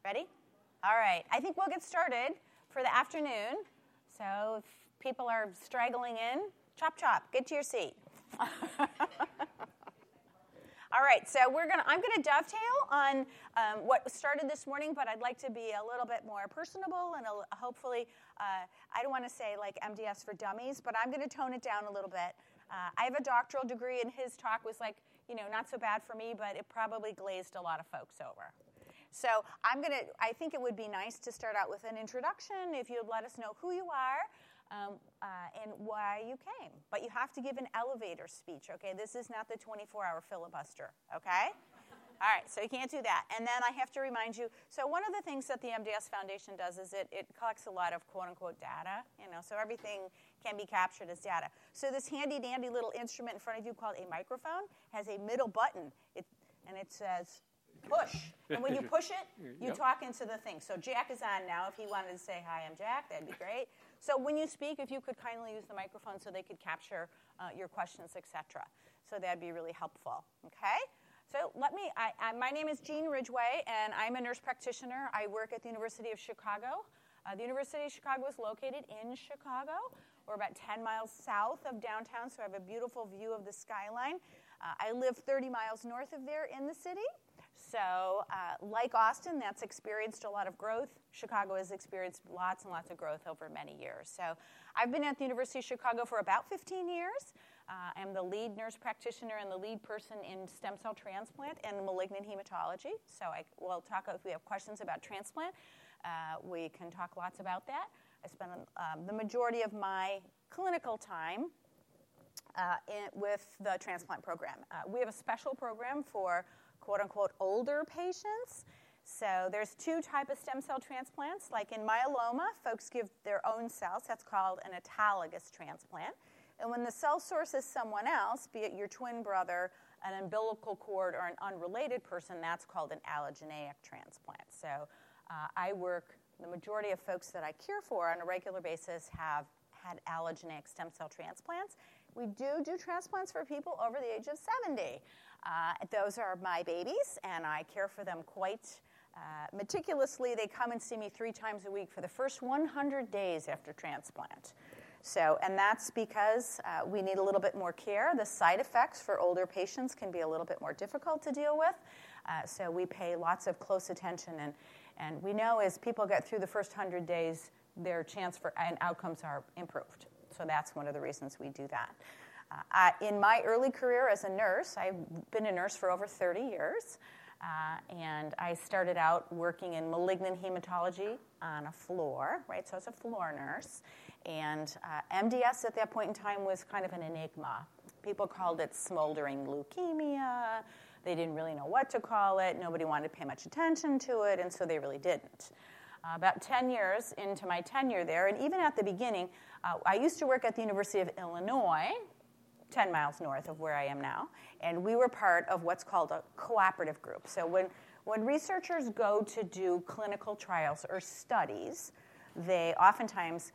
Ready? All right. I think we'll get started for the afternoon. So if people are straggling in, chop, chop. Get to your seat. All right. So I'm gonna dovetail on what started this morning, but I'd like to be a little bit more personable and hopefully, I don't want to say like MDS for dummies, but I'm going to tone it down a little bit. I have a doctoral degree, and his talk was like, not so bad for me, but it probably glazed a lot of folks over. So I think it would be nice to start out with an introduction, if you'd let us know who you are and why you came. But you have to give an elevator speech, okay? This is not the 24-hour filibuster, okay? All right, so you can't do that. And then I have to remind you, so one of the things that the MDS Foundation does is it collects a lot of quote-unquote data, so everything can be captured as data. So this handy-dandy little instrument in front of you called a microphone has a middle button, and it says push. And when you push it, you talk into the thing. So Jack is on now. If he wanted to say, hi, I'm Jack, that'd be great. So when you speak, if you could kindly use the microphone so they could capture your questions, etc. So that'd be really helpful, okay? So my name is Jean Ridgway, and I'm a nurse practitioner. I work at the University of Chicago. The University of Chicago is located in Chicago. We're about 10 miles south of downtown, so I have a beautiful view of the skyline. I live 30 miles north of there in the city. So like Austin, that's experienced a lot of growth. Chicago has experienced lots and lots of growth over many years. So I've been at the University of Chicago for about 15 years. I'm the lead nurse practitioner and the lead person in stem cell transplant and malignant hematology. So we'll talk if we have questions about transplant. We can talk lots about that. I spend the majority of my clinical time with the transplant program. We have a special program for quote-unquote older patients. So there's two types of stem cell transplants. Like in myeloma, folks give their own cells. That's called an autologous transplant. And when the cell source is someone else, be it your twin brother, an umbilical cord, or an unrelated person, that's called an allogeneic transplant. So the majority of folks that I care for on a regular basis have had allogeneic stem cell transplants. We do transplants for people over the age of 70. Those are my babies, and I care for them quite meticulously. They come and see me 3 times a week for the first 100 days after transplant. So, and that's because we need a little bit more care. The side effects for older patients can be a little bit more difficult to deal with. So we pay lots of close attention, and we know as people get through the first 100 days, their chance for and outcomes are improved. So that's one of the reasons we do that. In my early career as a nurse, I've been a nurse for over 30 years, and I started out working in malignant hematology on a floor, right? So I was a floor nurse, and MDS at that point in time was kind of an enigma. People called it smoldering leukemia. They didn't really know what to call it. Nobody wanted to pay much attention to it, and so they really didn't. About 10 years into my tenure there, and even at the beginning, I used to work at the University of Illinois, 10 miles north of where I am now, and we were part of what's called a cooperative group. So when researchers go to do clinical trials or studies, they oftentimes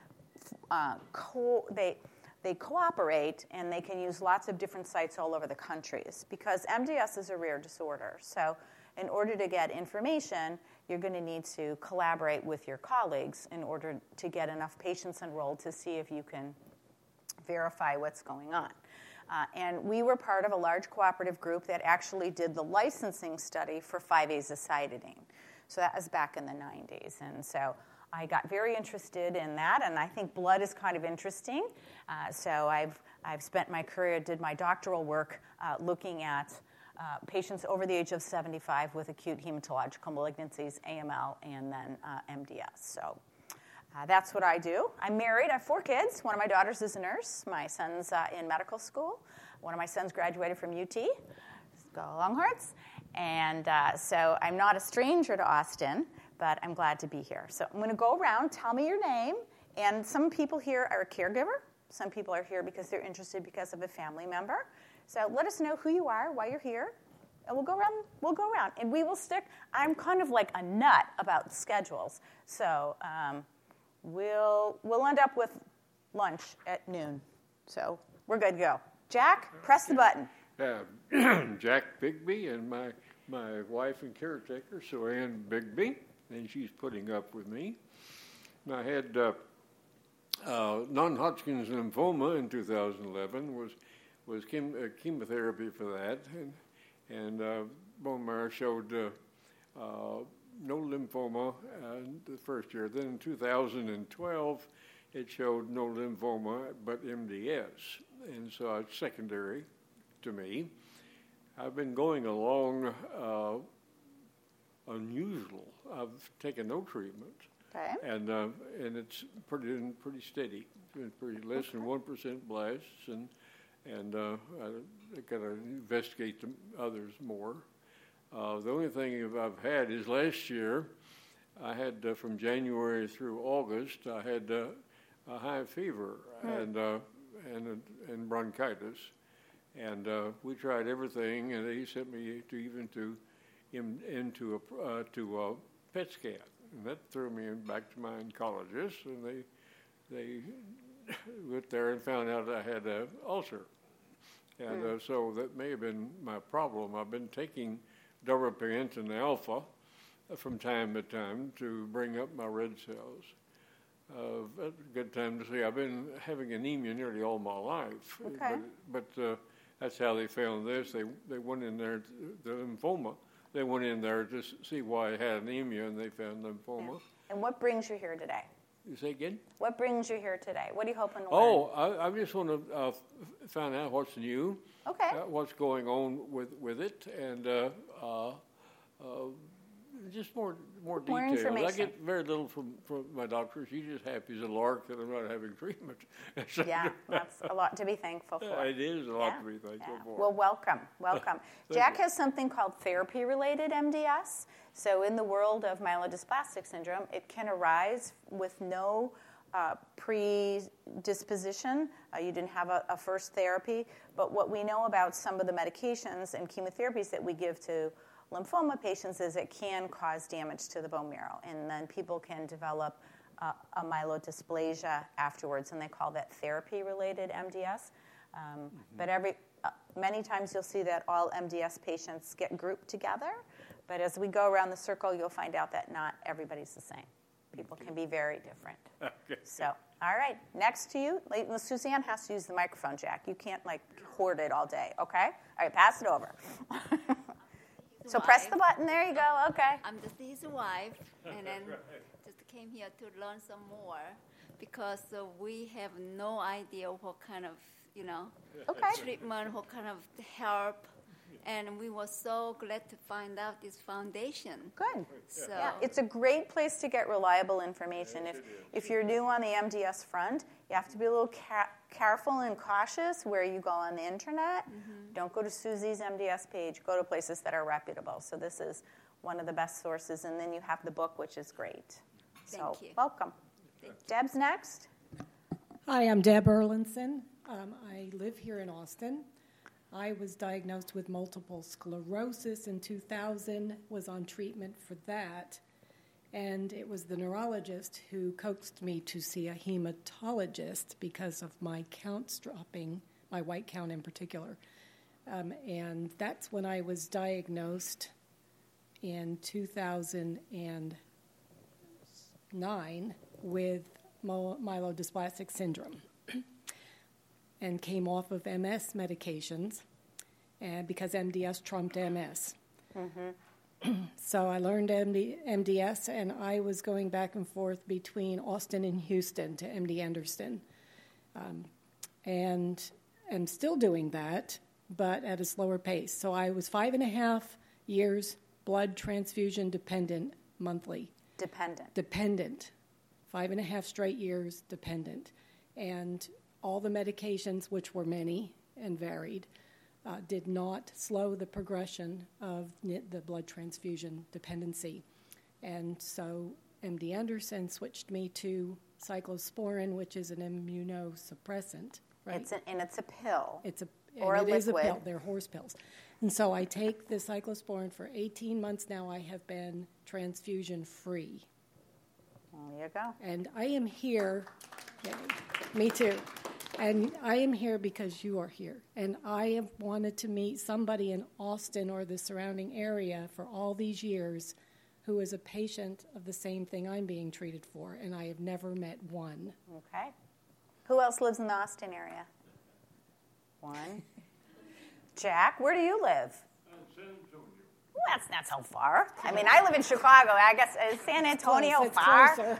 they cooperate, and they can use lots of different sites all over the countries because MDS is a rare disorder. So in order to get information, you're going to need to collaborate with your colleagues in order to get enough patients enrolled to see if you can verify what's going on. And we were part of a large cooperative group that actually did the licensing study for 5-azacitidine. So that was back in the 90s. And so I got very interested in that, and I think blood is kind of interesting. So I've spent my career, did my doctoral work looking at patients over the age of 75 with acute hematological malignancies, AML, and then MDS. So that's what I do. I'm married. I have 4 kids. One of my daughters is a nurse. My son's in medical school. One of my sons graduated from UT. Go Longhorns. And so I'm not a stranger to Austin, but I'm glad to be here. So I'm going to go around, tell me your name. And some people here are a caregiver. Some people are here because they're interested because of a family member. So let us know who you are, why you're here. And we'll go around. And we will stick. I'm kind of like a nut about schedules. So we'll end up with lunch at noon. So we're good to go. Jack, press the button. Jack Bigby and my wife and caretaker, Soanne Bigby. and she's putting up with me. And I had non-Hodgkin's lymphoma in 2011. Was chemotherapy for that, and bone marrow showed no lymphoma the first year. Then in 2012, it showed no lymphoma but MDS, and so it's secondary to me. I've been going along unusual. I've taken no treatment, Okay. and it's pretty steady. It's pretty less than 1% blasts, and I got to investigate the others more. The only thing I've had is last year, I had from January through August, I had a high fever and bronchitis, and we tried everything, and they sent me into a PET scan, and that threw me back to my oncologist, and they went there and found out I had an ulcer, and so that may have been my problem. I've been taking darbepoetin alpha from time to time to bring up my red cells. That's a good time to say I've been having anemia nearly all my life. Okay. But that's how they found this. They went in there, the lymphoma. They went in there to see why I had anemia, and they found lymphoma. Yeah. And what brings you here today? You say again? What brings you here today? What are you hoping to learn? Oh, I just want to find out what's new. Okay. What's going on with it, and just more details. information. I get very little from my doctor. She's just happy as a lark that I'm not having treatment. Yeah, that's a lot to be thankful for. It is a lot to be thankful for. Well, welcome. Jack has something called therapy-related MDS. So in the world of myelodysplastic syndrome, it can arise with no predisposition. You didn't have a first therapy. But what we know about some of the medications and chemotherapies that we give to lymphoma patients is it can cause damage to the bone marrow. And then people can develop a myelodysplasia afterwards, and they call that therapy-related MDS. But many times you'll see that all MDS patients get grouped together. But as we go around the circle, you'll find out that not everybody's the same. People can be very different. Okay. So, all right, next to you. Suzanne has to use the microphone, Jack. You can't, hoard it all day, okay? All right, pass it over. So press the button. There you go. Okay. I'm just his wife, and then just came here to learn some more because we have no idea what kind of, treatment, what kind of help. And we were so glad to find out this foundation. Good. So Yeah, it's a great place to get reliable information. If you're new on the MDS front, you have to be a little careful and cautious where you go on the internet. Mm-hmm. Don't go to Susie's MDS page. Go to places that are reputable. So this is one of the best sources. And then you have the book, which is great. Thank you. Welcome. Deb's next. Hi, I'm Deb Erlinson. I live here in Austin. I was diagnosed with multiple sclerosis in 2000, was on treatment for that, and it was the neurologist who coaxed me to see a hematologist because of my counts dropping, my white count in particular. And that's when I was diagnosed in 2009 with myelodysplastic syndrome. And came off of MS medications, and because MDS trumped MS. Mm-hmm. So I learned MDS, and I was going back and forth between Austin and Houston to MD Anderson. And I'm still doing that, but at a slower pace. So I was 5.5 years blood transfusion dependent monthly. Dependent. 5.5 straight years dependent. And all the medications, which were many and varied, did not slow the progression of the blood transfusion dependency. And so MD Anderson switched me to cyclosporin, which is an immunosuppressant. Right? It's a pill. It liquid. Is a pill. They're horse pills. And so I take the cyclosporin for 18 months now. I have been transfusion-free. There you go. And I am here. Yay, me too. And I am here because you are here. And I have wanted to meet somebody in Austin or the surrounding area for all these years who is a patient of the same thing I'm being treated for, and I have never met one. Okay. Who else lives in the Austin area? One. Jack, where do you live? San Antonio. Well, that's not so far. I mean, I live in Chicago. I guess is San Antonio It's far? closer.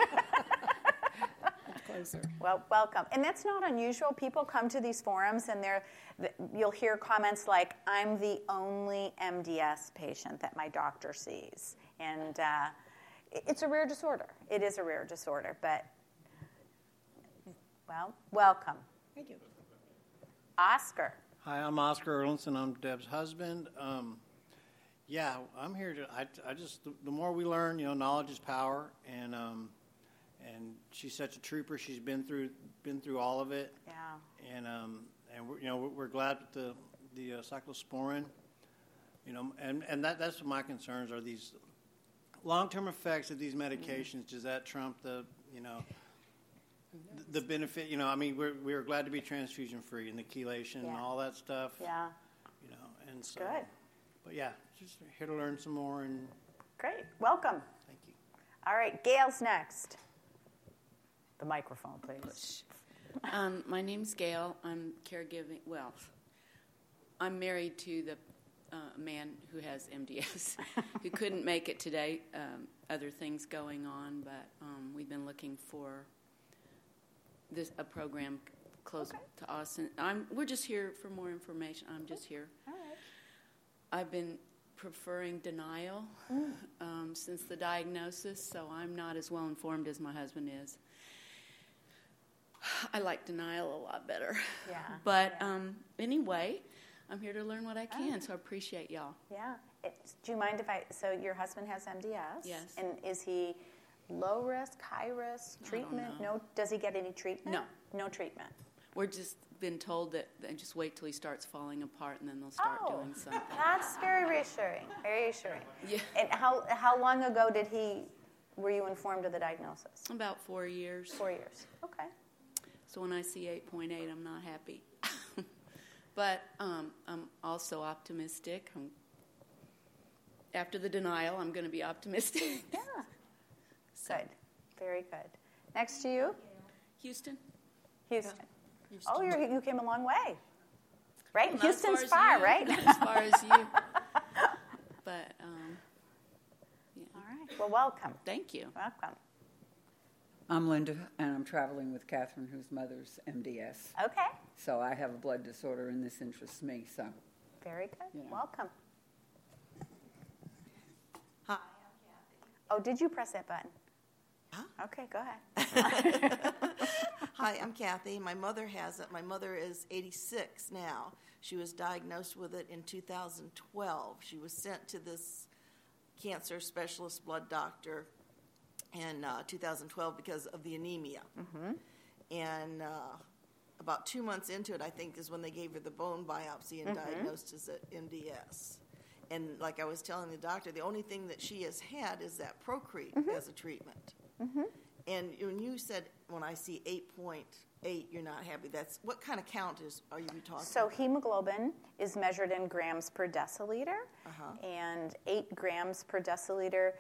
It's closer. Well, welcome. And that's not unusual. People come to these forums, and you'll hear comments like, "I'm the only MDS patient that my doctor sees," and it's a rare disorder. It is a rare disorder, but well, welcome, Thank you. Oscar. Hi, I'm Oscar Erlandson. I'm Deb's husband. Yeah, I'm here to. I just the more we learn, knowledge is power, and she's such a trooper. She's been through all of it. Yeah. And we're glad with the cyclosporin. And that's what my concerns are. These long-term effects of these medications. Does that trump the benefit? I mean, we're glad to be transfusion free and the chelation and all that stuff. Yeah. And so. Good. But yeah, just here to learn some more, and Great. Welcome. thank you. All right, Gail's next. The microphone, please. My name's Gail. I'm caregiving. Well, I'm married to the man who has MDS, who couldn't make it today. Other things going on, but we've been looking for a program close to Austin. We're just here for more information. I'm just here. All right. I've been preferring denial since the diagnosis, so I'm not as well informed as my husband is. I like denial a lot better. Yeah. But anyway, I'm here to learn what I can, so I appreciate y'all. Yeah. Do you mind so your husband has MDS? Yes. And is he low risk, high risk, treatment? know. No. Does he get any treatment? No. No treatment. We're just been told that just wait till he starts falling apart and then they'll start doing something. That's very reassuring. Very reassuring. Yeah. And how long ago were you informed of the diagnosis? About 4 years. 4 years. Okay. So when I see 8.8, I'm not happy. But I'm also optimistic. After the denial, I'm going to be optimistic. Yeah. Good. Very good. Next to you? Houston? Houston. Houston. Oh, you came a long way. Right? Not Houston's as far, you, right? Not as far as you. But, yeah. All right. Well, welcome. Thank you. Welcome. I'm Linda, and I'm traveling with Catherine, whose mother's MDS. Okay. So I have a blood disorder, and this interests me. So, Very good. Yeah. Welcome. Hi. Oh, did you press that button? Huh? Okay, go ahead. Hi, I'm Kathy. My mother has it. My mother is 86 now. She was diagnosed with it in 2012. She was sent to this cancer specialist blood doctor in 2012 because of the anemia. Mm-hmm. And about 2 months into it, I think, is when they gave her the bone biopsy and diagnosed as MDS. And like I was telling the doctor, the only thing that she has had is that Procrete as a treatment. Mm-hmm. And when you said, when I see 8.8, you're not happy, that's what kind of count are you talking So about? Hemoglobin is measured in grams per deciliter, and 8 grams per deciliter,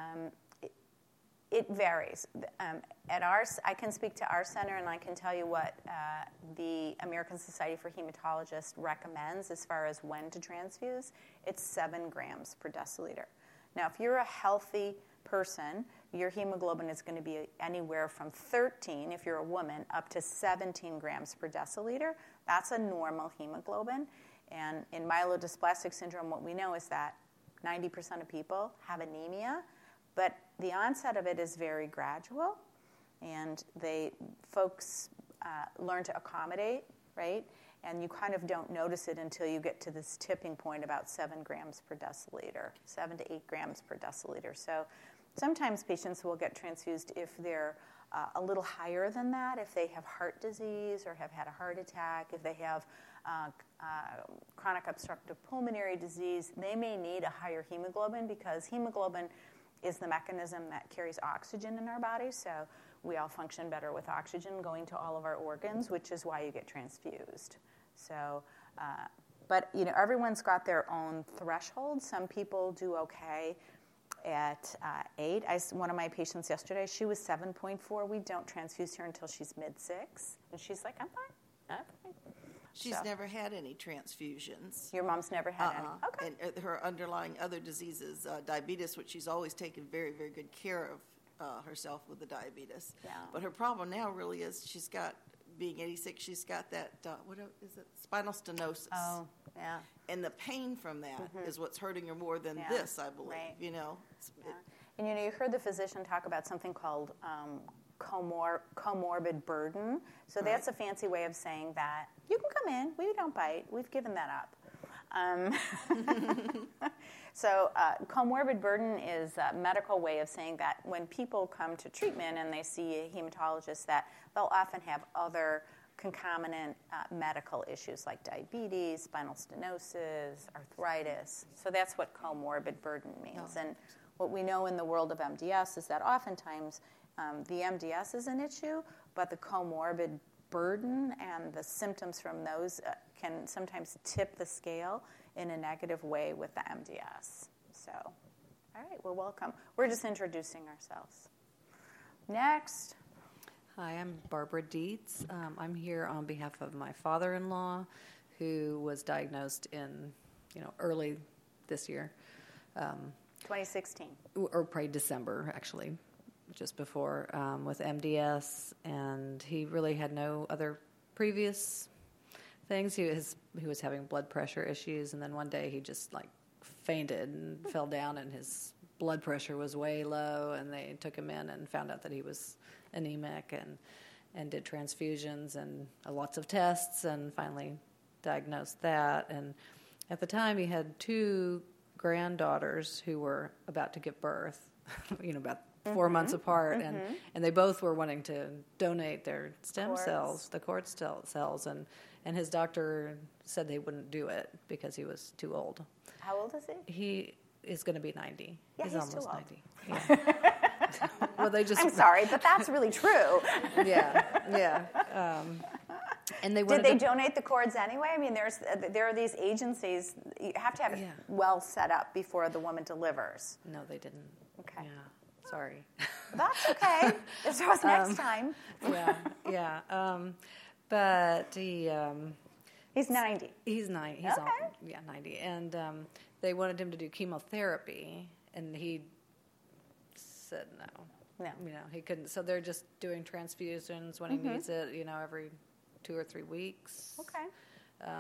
it varies. I can speak to our center, and I can tell you what the American Society for Hematologists recommends as far as when to transfuse. It's 7 grams per deciliter. Now, if you're a healthy person, your hemoglobin is going to be anywhere from 13, if you're a woman, up to 17 grams per deciliter. That's a normal hemoglobin. And in myelodysplastic syndrome, what we know is that 90% of people have anemia, but the onset of it is very gradual, and folks learn to accommodate, right? And you kind of don't notice it until you get to this tipping point about 7 grams per deciliter, 7 to 8 grams per deciliter. So sometimes patients will get transfused if they're a little higher than that, if they have heart disease or have had a heart attack, if they have chronic obstructive pulmonary disease, they may need a higher hemoglobin because hemoglobin is the mechanism that carries oxygen in our body. So we all function better with oxygen going to all of our organs, which is why you get transfused. So, but everyone's got their own threshold. Some people do okay at 8. One of my patients yesterday, she was 7.4. We don't transfuse her until she's mid-6. And she's like, I'm fine. She's never had any transfusions. Your mom's never had any? Okay. And her underlying other diseases, diabetes, which she's always taken very, very good care of herself with the diabetes. Yeah. But her problem now really is she's got, being 86, she's got that, what is it, spinal stenosis. Oh, yeah. And the pain from that is what's hurting her more than this, I believe, right. you know. And, you know, you heard the physician talk about something called comorbid burden. So that's a fancy way of saying that you can come in, we don't bite, we've given that up. So comorbid burden is a medical way of saying that when people come to treatment and they see a hematologist, that they'll often have other concomitant medical issues like diabetes, spinal stenosis, arthritis. So that's what comorbid burden means. And what we know in the world of MDS is that oftentimes the MDS is an issue, but the comorbid burden and the symptoms from those can sometimes tip the scale in a negative way with the MDS. So, all right, well, welcome. We're just introducing ourselves. Next. Hi, I'm Barbara Dietz. I'm here on behalf of my father-in-law, who was diagnosed in, early this year. 2016. Or probably December, actually, just before, with MDS, and he really had no other previous things. He was having blood pressure issues, and then one day he just fainted and fell down, and his blood pressure was way low, and they took him in and found out that he was anemic and did transfusions and lots of tests, and finally diagnosed that. And at the time he had 2 granddaughters who were about to give birth, about 4 months apart, and they both were wanting to donate their stem cells, the cord cells, and his doctor said they wouldn't do it because he was too old. How old is he? He is going to be 90. Yeah, he's almost too old. 90. Yeah. Well, I'm sorry, but that's really true. Yeah. And did they donate the cords anyway? I mean, there are these agencies. You have to have it well set up before the woman delivers. No, they didn't. Okay. Yeah. Sorry. That's okay. This was next time. Yeah. But he's 90. He's 90. He's 90. And they wanted him to do chemotherapy, and he said no. He couldn't. So they're just doing transfusions when he needs it, every 2 or 3 weeks. Okay.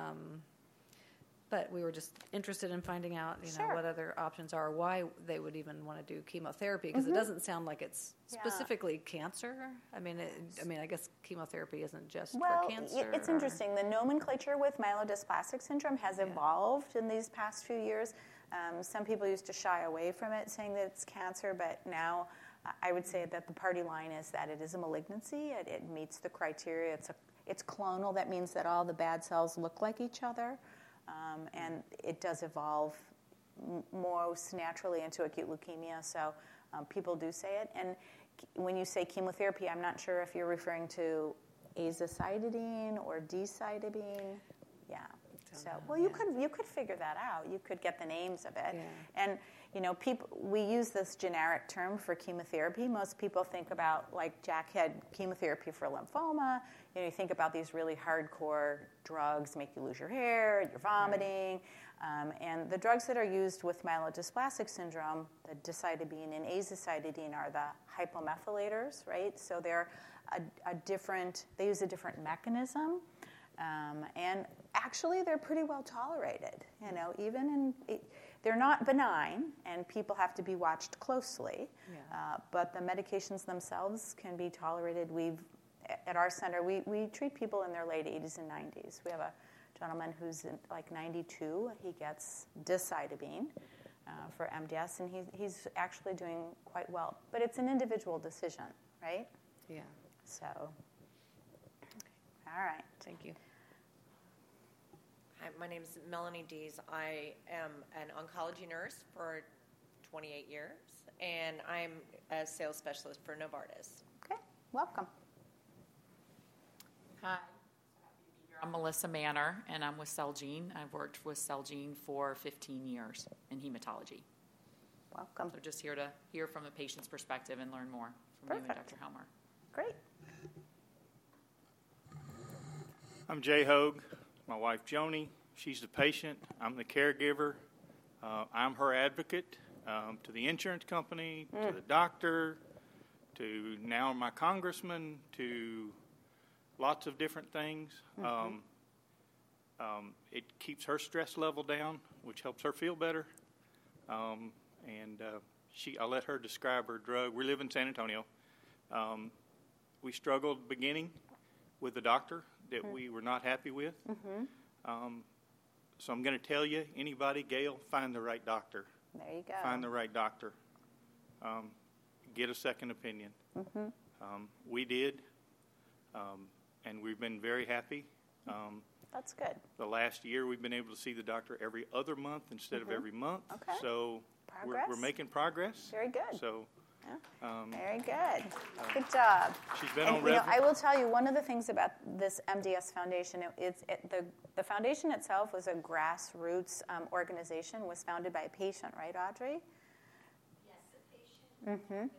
But we were just interested in finding out, what other options are, why they would even want to do chemotherapy, because it doesn't sound like it's specifically cancer. I guess chemotherapy isn't just for cancer. It's interesting. The nomenclature with myelodysplastic syndrome has evolved in these past few years. Some people used to shy away from it, saying that it's cancer, but now I would say that the party line is that it is a malignancy. It meets the criteria. It's clonal. That means that all the bad cells look like each other. And it does evolve most naturally into acute leukemia, so people do say it. And when you say chemotherapy, I'm not sure if you're referring to azacitidine or decitabine. Yeah. So, you could figure that out. You could get the names of it. Yeah. And we use this generic term for chemotherapy. Most people think about, like Jack had chemotherapy for lymphoma. You think about these really hardcore drugs, make you lose your hair, you're vomiting. And the drugs that are used with myelodysplastic syndrome, the decitabine and azacitidine, are the hypomethylators, right? So they're they use a different mechanism. And actually, they're pretty well tolerated. They're not benign, and people have to be watched closely. Yeah. But the medications themselves can be tolerated. At our center, we treat people in their late 80s and 90s. We have a gentleman who's 92. He gets decitabine for MDS, and he's actually doing quite well. But it's an individual decision, right? Yeah. So, all right. Thank you. Hi, my name is Melanie Dees. I am an oncology nurse for 28 years, and I'm a sales specialist for Novartis. Okay, welcome. Hi, I'm Melissa Manor, and I'm with Celgene. I've worked with Celgene for 15 years in hematology. Welcome. So just here to hear from the patient's perspective and learn more from you and Dr. Helmer. Great. I'm Jay Hogue. My wife, Joni, she's the patient. I'm the caregiver. I'm her advocate to the insurance company, to the doctor, to now my congressman, to lots of different things. It keeps her stress level down, which helps her feel better. I let her describe her drug. We live in San Antonio. We struggled beginning with the doctor that we were not happy with. So I'm going to tell you, anybody, Gail, find the right doctor. There you go. Find the right doctor. Get a second opinion. We did, and we've been very happy. That's good. The last year, we've been able to see the doctor every other month instead of every month. Okay. So we're making progress. Very good. So. Very good. Good job. She's been and, on I will tell you, one of the things about this MDS Foundation, the foundation itself was a grassroots organization, was founded by a patient, right, Audrey? Yes, a patient with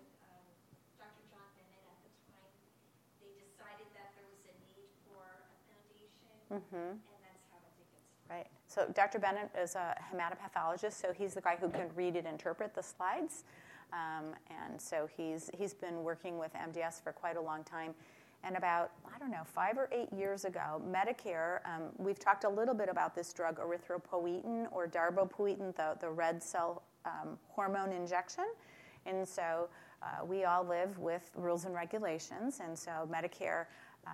Dr. John Bennett at the time. They decided that there was a need for a foundation, and that's how it gets started. Right. So Dr. Bennett is a hematopathologist, so he's the guy who can read and interpret the slides. And so he's been working with MDS for quite a long time. And about, 5 or 8 years ago, Medicare, we've talked a little bit about this drug, erythropoietin or darbepoetin, the red cell hormone injection. And so we all live with rules and regulations. And so Medicare,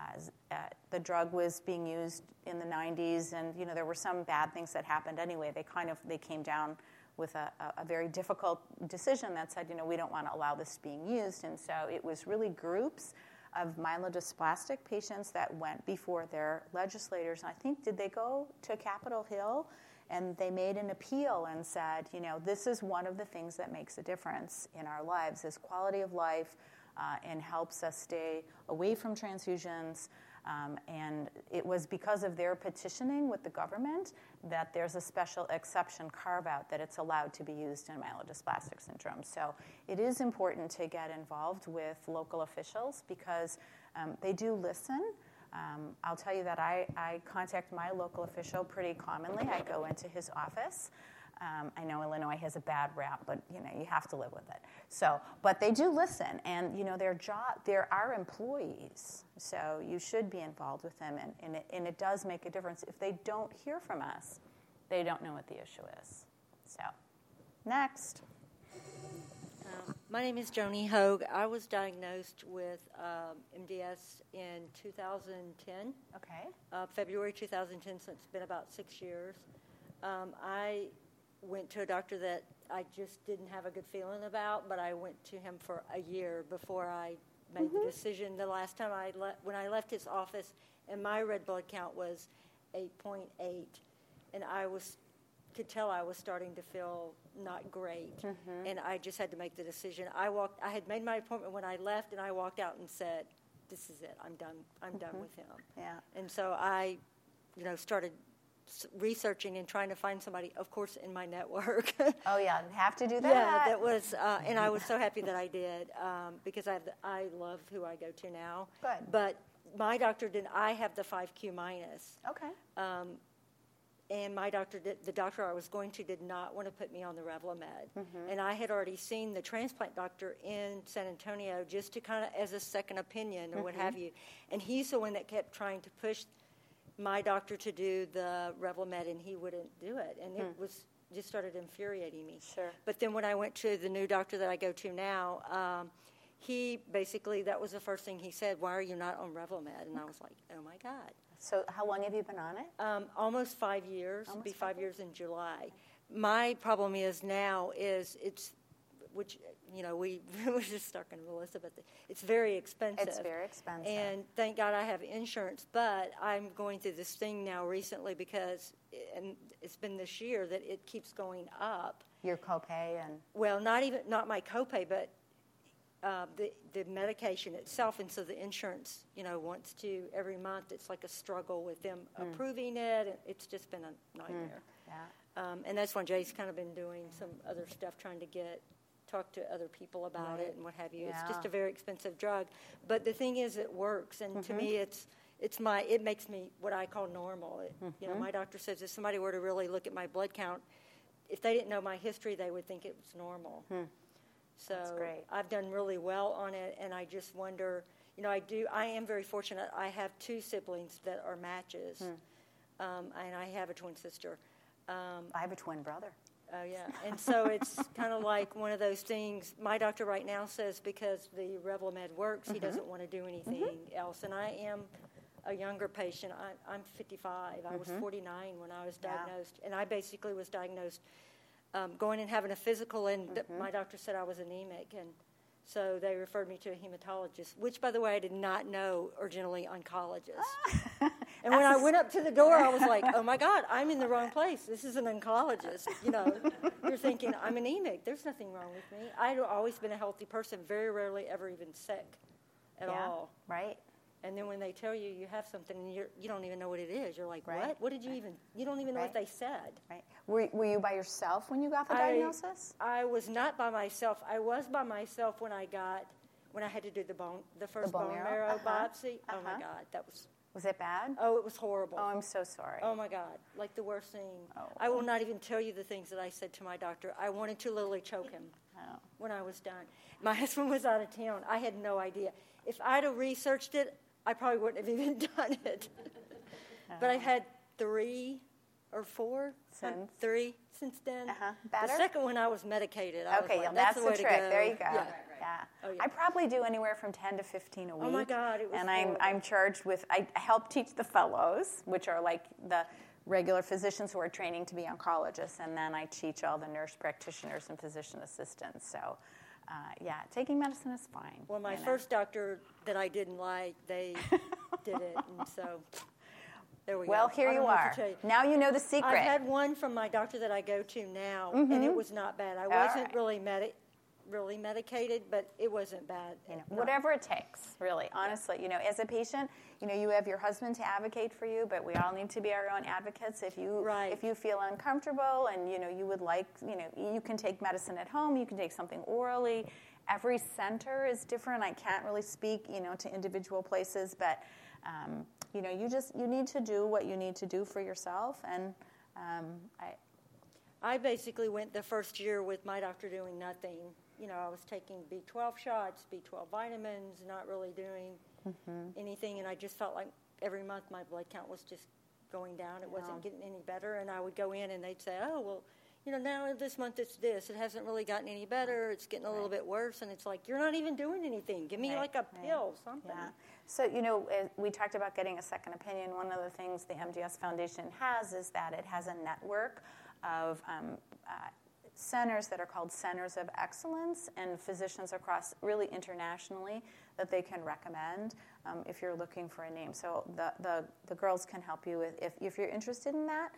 the drug was being used in the 90s. And, there were some bad things that happened anyway. They came down with a very difficult decision that said, we don't want to allow this being used. And so it was really groups of myelodysplastic patients that went before their legislators. And I think, did they go to Capitol Hill? And they made an appeal and said, this is one of the things that makes a difference in our lives, is quality of life, and helps us stay away from transfusions. And it was because of their petitioning with the government that there's a special exception carve-out that it's allowed to be used in myelodysplastic syndrome. So it is important to get involved with local officials because they do listen. I'll tell you that I contact my local official pretty commonly. I go into his office. I know Illinois has a bad rap, but you have to live with it. So, but they do listen, and they're our employees. So you should be involved with them, and it does make a difference. If they don't hear from us, they don't know what the issue is. So, next. My name is Joni Hogue. I was diagnosed with MDS in 2010. Okay. February 2010, so it's been about 6 years. I went to a doctor that I just didn't have a good feeling about, but I went to him for a year before I made the decision. The last time when I left his office, and my red blood count was 8.8, and could tell I was starting to feel not great, and I just had to make the decision. I had made my appointment when I left, and I walked out and said, "This is it. I'm done. I'm done with him." Yeah. And so I, started researching and trying to find somebody, of course, in my network. Oh yeah, have to do that. Yeah, that was, and I was so happy that I did because I love who I go to now. Good. But my doctor didn't. I have the 5Q minus. Okay. And my doctor, the doctor I was going to, did not want to put me on the Revlimid. And I had already seen the transplant doctor in San Antonio just to kind of as a second opinion or what have you. And he's the one that kept trying to push my doctor to do the Revlimid, and he wouldn't do it. And it just started infuriating me. Sure. But then when I went to the new doctor that I go to now, he basically, that was the first thing he said, "Why are you not on Revlimid?" And I was like, oh, my God. So how long have you been on it? Almost 5 years. It'll be 5 years in July. My problem is now which, we were just talking to Melissa, but it's very expensive. It's very expensive. And thank God I have insurance, but I'm going through this thing now recently because, and it's been this year, that it keeps going up. Your copay and? Well, not my copay, but the medication itself, and so the insurance, wants to every month. It's like a struggle with them approving it. And it's just been a nightmare. Yeah. And that's when Jay's kind of been doing some other stuff, trying to talk to other people about it and what have you. Yeah. It's just a very expensive drug, but the thing is, it works, and to me, it makes me what I call normal. My doctor says if somebody were to really look at my blood count, if they didn't know my history, they would think it was normal. So That's great. I've done really well on it, and I just wonder, I am very fortunate. I have 2 siblings that are matches, and I have a twin sister. I have a twin brother. Oh, yeah. And so it's kind of like one of those things. My doctor right now says because the Revlimid works, he doesn't want to do anything else. And I am a younger patient. I'm 55. I was 49 when I was diagnosed. And I basically was diagnosed going and having a physical, and my doctor said I was anemic. And so they referred me to a hematologist, which, by the way, I did not know originally oncologist. And when I went up to the door, I was like, oh, my God, I'm in the wrong place. This is an oncologist. You're thinking, I'm anemic. There's nothing wrong with me. I'd always been a healthy person, very rarely ever even sick at all. Right. And then when they tell you you have something and you don't even know what it is, you're like, Right. what? What did you even, you don't even know what they said. Right. Were you by yourself when you got the diagnosis? I was not by myself. I was by myself when I had to do the first bone marrow biopsy. Oh, my God, that was... Was it bad? Oh, it was horrible. Oh, I'm so sorry. Oh, my God. Like the worst thing. Oh. I will not even tell you the things that I said to my doctor. I wanted to literally choke him when I was done. My husband was out of town. I had no idea. If I'd have researched it, I probably wouldn't have even done it. But I've had 3 or 4 since then. Better? The second one, I was medicated. Okay, that's the trick. There you go. Yeah. Oh, yeah. I probably do anywhere from 10 to 15 a week. Oh, my God, it was And horrible. I'm charged with, I help teach the fellows, which are like the regular physicians who are training to be oncologists, and then I teach all the nurse practitioners and physician assistants. So, taking medicine is fine. Well, my first doctor that I didn't like, they did it, and so there we go. Well, here I you don't know what are. to tell you. Now you know the secret. I've had one from my doctor that I go to now, and it was not bad. I wasn't really medicated, but it wasn't bad. Whatever it takes, really, honestly. As a patient, you have your husband to advocate for you, but we all need to be our own advocates. If you feel uncomfortable and, you would like, you can take medicine at home, you can take something orally. Every center is different. I can't really speak, to individual places, but, you need to do what you need to do for yourself. And I basically went the first year with my doctor doing nothing. I was taking B12 shots, B12 vitamins, not really doing anything, and I just felt like every month my blood count was just going down. It wasn't getting any better, and I would go in and they'd say, oh, well, now this month it's this. It hasn't really gotten any better. It's getting a little bit worse, and it's like, you're not even doing anything. Give me like a pill, something. Yeah. So, we talked about getting a second opinion. One of the things the MDS Foundation has is that it has a network of centers that are called Centers of Excellence and physicians across really internationally that they can recommend if you're looking for a name. So the girls can help you with, if you're interested in that,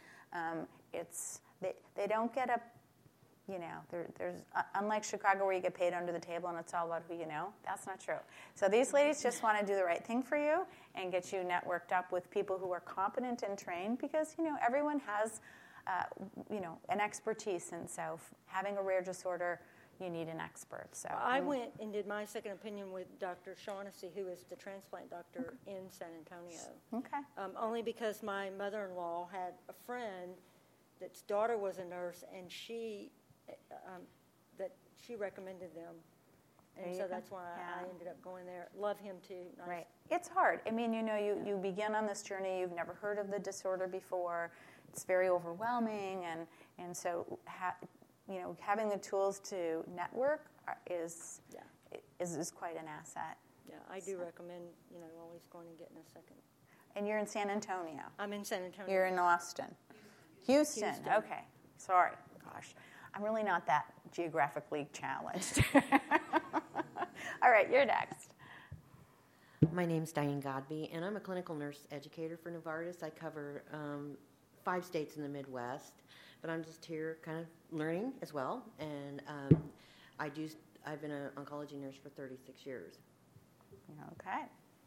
they don't get a, there's unlike Chicago where you get paid under the table and it's all about who you know. That's not true. So these ladies just want to do the right thing for you and get you networked up with people who are competent and trained because, everyone has an expertise, and so having a rare disorder, you need an expert. So I went and did my second opinion with Dr. Shaughnessy, who is the transplant doctor in San Antonio. Okay. Only because my mother-in-law had a friend that's daughter was a nurse, and she recommended them. And so that's why I ended up going there. Love him too. Nice. Right. It's hard. I mean, you begin on this journey. You've never heard of the disorder before. It's very overwhelming, and so having the tools to network is quite an asset. Yeah, I do recommend always going and getting a second. And you're in San Antonio. I'm in San Antonio. You're in Austin. Houston. Okay. Sorry. Gosh, I'm really not that geographically challenged. All right, you're next. My name's Diane Godby, and I'm a clinical nurse educator for Novartis. I cover 5 states in the Midwest, but I'm just here kind of learning as well. And I do I've been an oncology nurse for 36 years. Okay.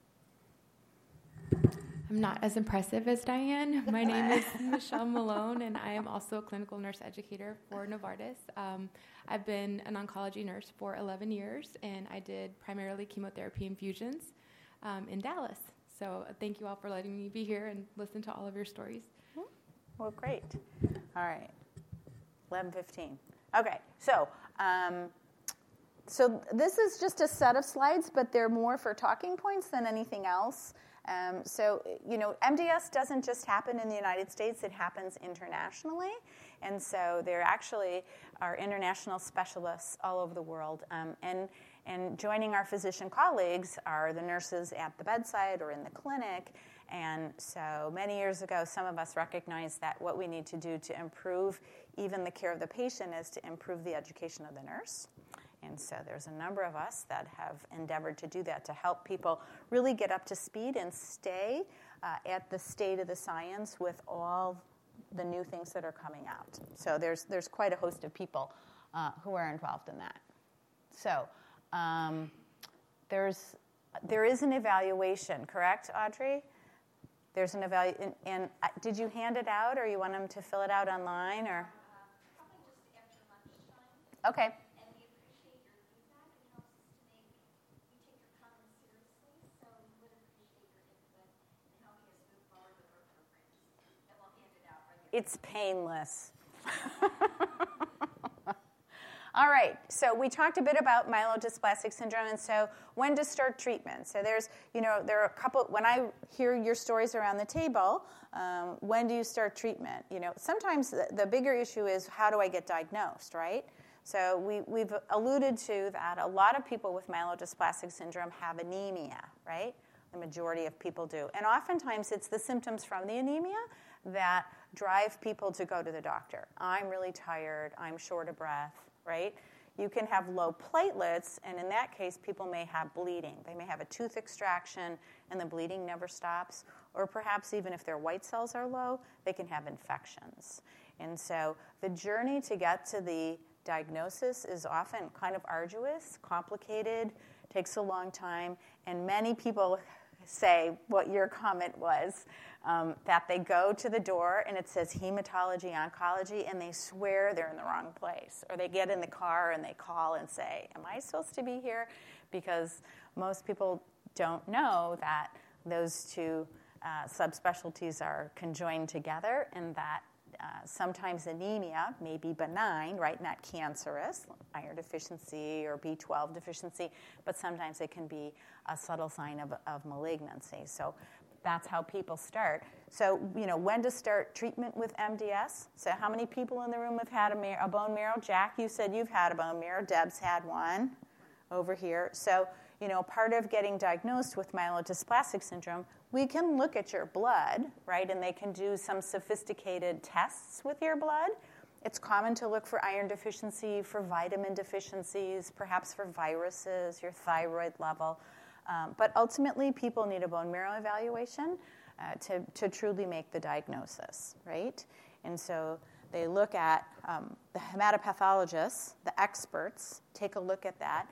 I'm not as impressive as Diane. My name is Michelle Malone, and I am also a clinical nurse educator for Novartis. I've been an oncology nurse for 11 years, and I did primarily chemotherapy infusions in Dallas. So thank you all for letting me be here and listen to all of your stories. Well, great. All right. 11:15. Okay. So this is just a set of slides, but they're more for talking points than anything else. MDS doesn't just happen in the United States, it happens internationally. And so there actually are international specialists all over the world. And joining our physician colleagues are the nurses at the bedside or in the clinic. And so many years ago, some of us recognized that what we need to do to improve even the care of the patient is to improve the education of the nurse. And so there's a number of us that have endeavored to do that, to help people really get up to speed and stay at the state of the science with all the new things that are coming out. So there's quite a host of people who are involved in that. So there is an evaluation, correct, Audrey? There's an evaluation. And did you hand it out, or you want them to fill it out online, or? Probably just after lunchtime. Okay. And we appreciate your feedback. It helps us to we take your comments seriously, so we would appreciate your input in helping us move forward with our programs. And we'll hand it out right here. It's painless. All right, so we talked a bit about myelodysplastic syndrome, and so when to start treatment. So there are a couple, when I hear your stories around the table, when do you start treatment? Sometimes the bigger issue is, how do I get diagnosed, right? So we've alluded to that a lot of people with myelodysplastic syndrome have anemia, right? The majority of people do. And oftentimes it's the symptoms from the anemia that drive people to go to the doctor. I'm really tired, I'm short of breath, right? You can have low platelets, and in that case, people may have bleeding. They may have a tooth extraction, and the bleeding never stops. Or perhaps even if their white cells are low, they can have infections. And so the journey to get to the diagnosis is often kind of arduous, complicated, takes a long time, and many people say what your comment was, that they go to the door and it says hematology, oncology, and they swear they're in the wrong place. Or they get in the car and they call and say, am I supposed to be here? Because most people don't know that those two subspecialties are conjoined together, and that sometimes anemia may be benign, right, not cancerous, iron deficiency or B12 deficiency, but sometimes it can be a subtle sign of malignancy. So that's how people start. So, when to start treatment with MDS? So how many people in the room have had a bone marrow? Jack, you said you've had a bone marrow. Deb's had one over here. So, part of getting diagnosed with myelodysplastic syndrome, we can look at your blood, right, and they can do some sophisticated tests with your blood. It's common to look for iron deficiency, for vitamin deficiencies, perhaps for viruses, your thyroid level. But ultimately, people need a bone marrow evaluation to truly make the diagnosis, right? And so they look at the hematopathologists, the experts, take a look at that.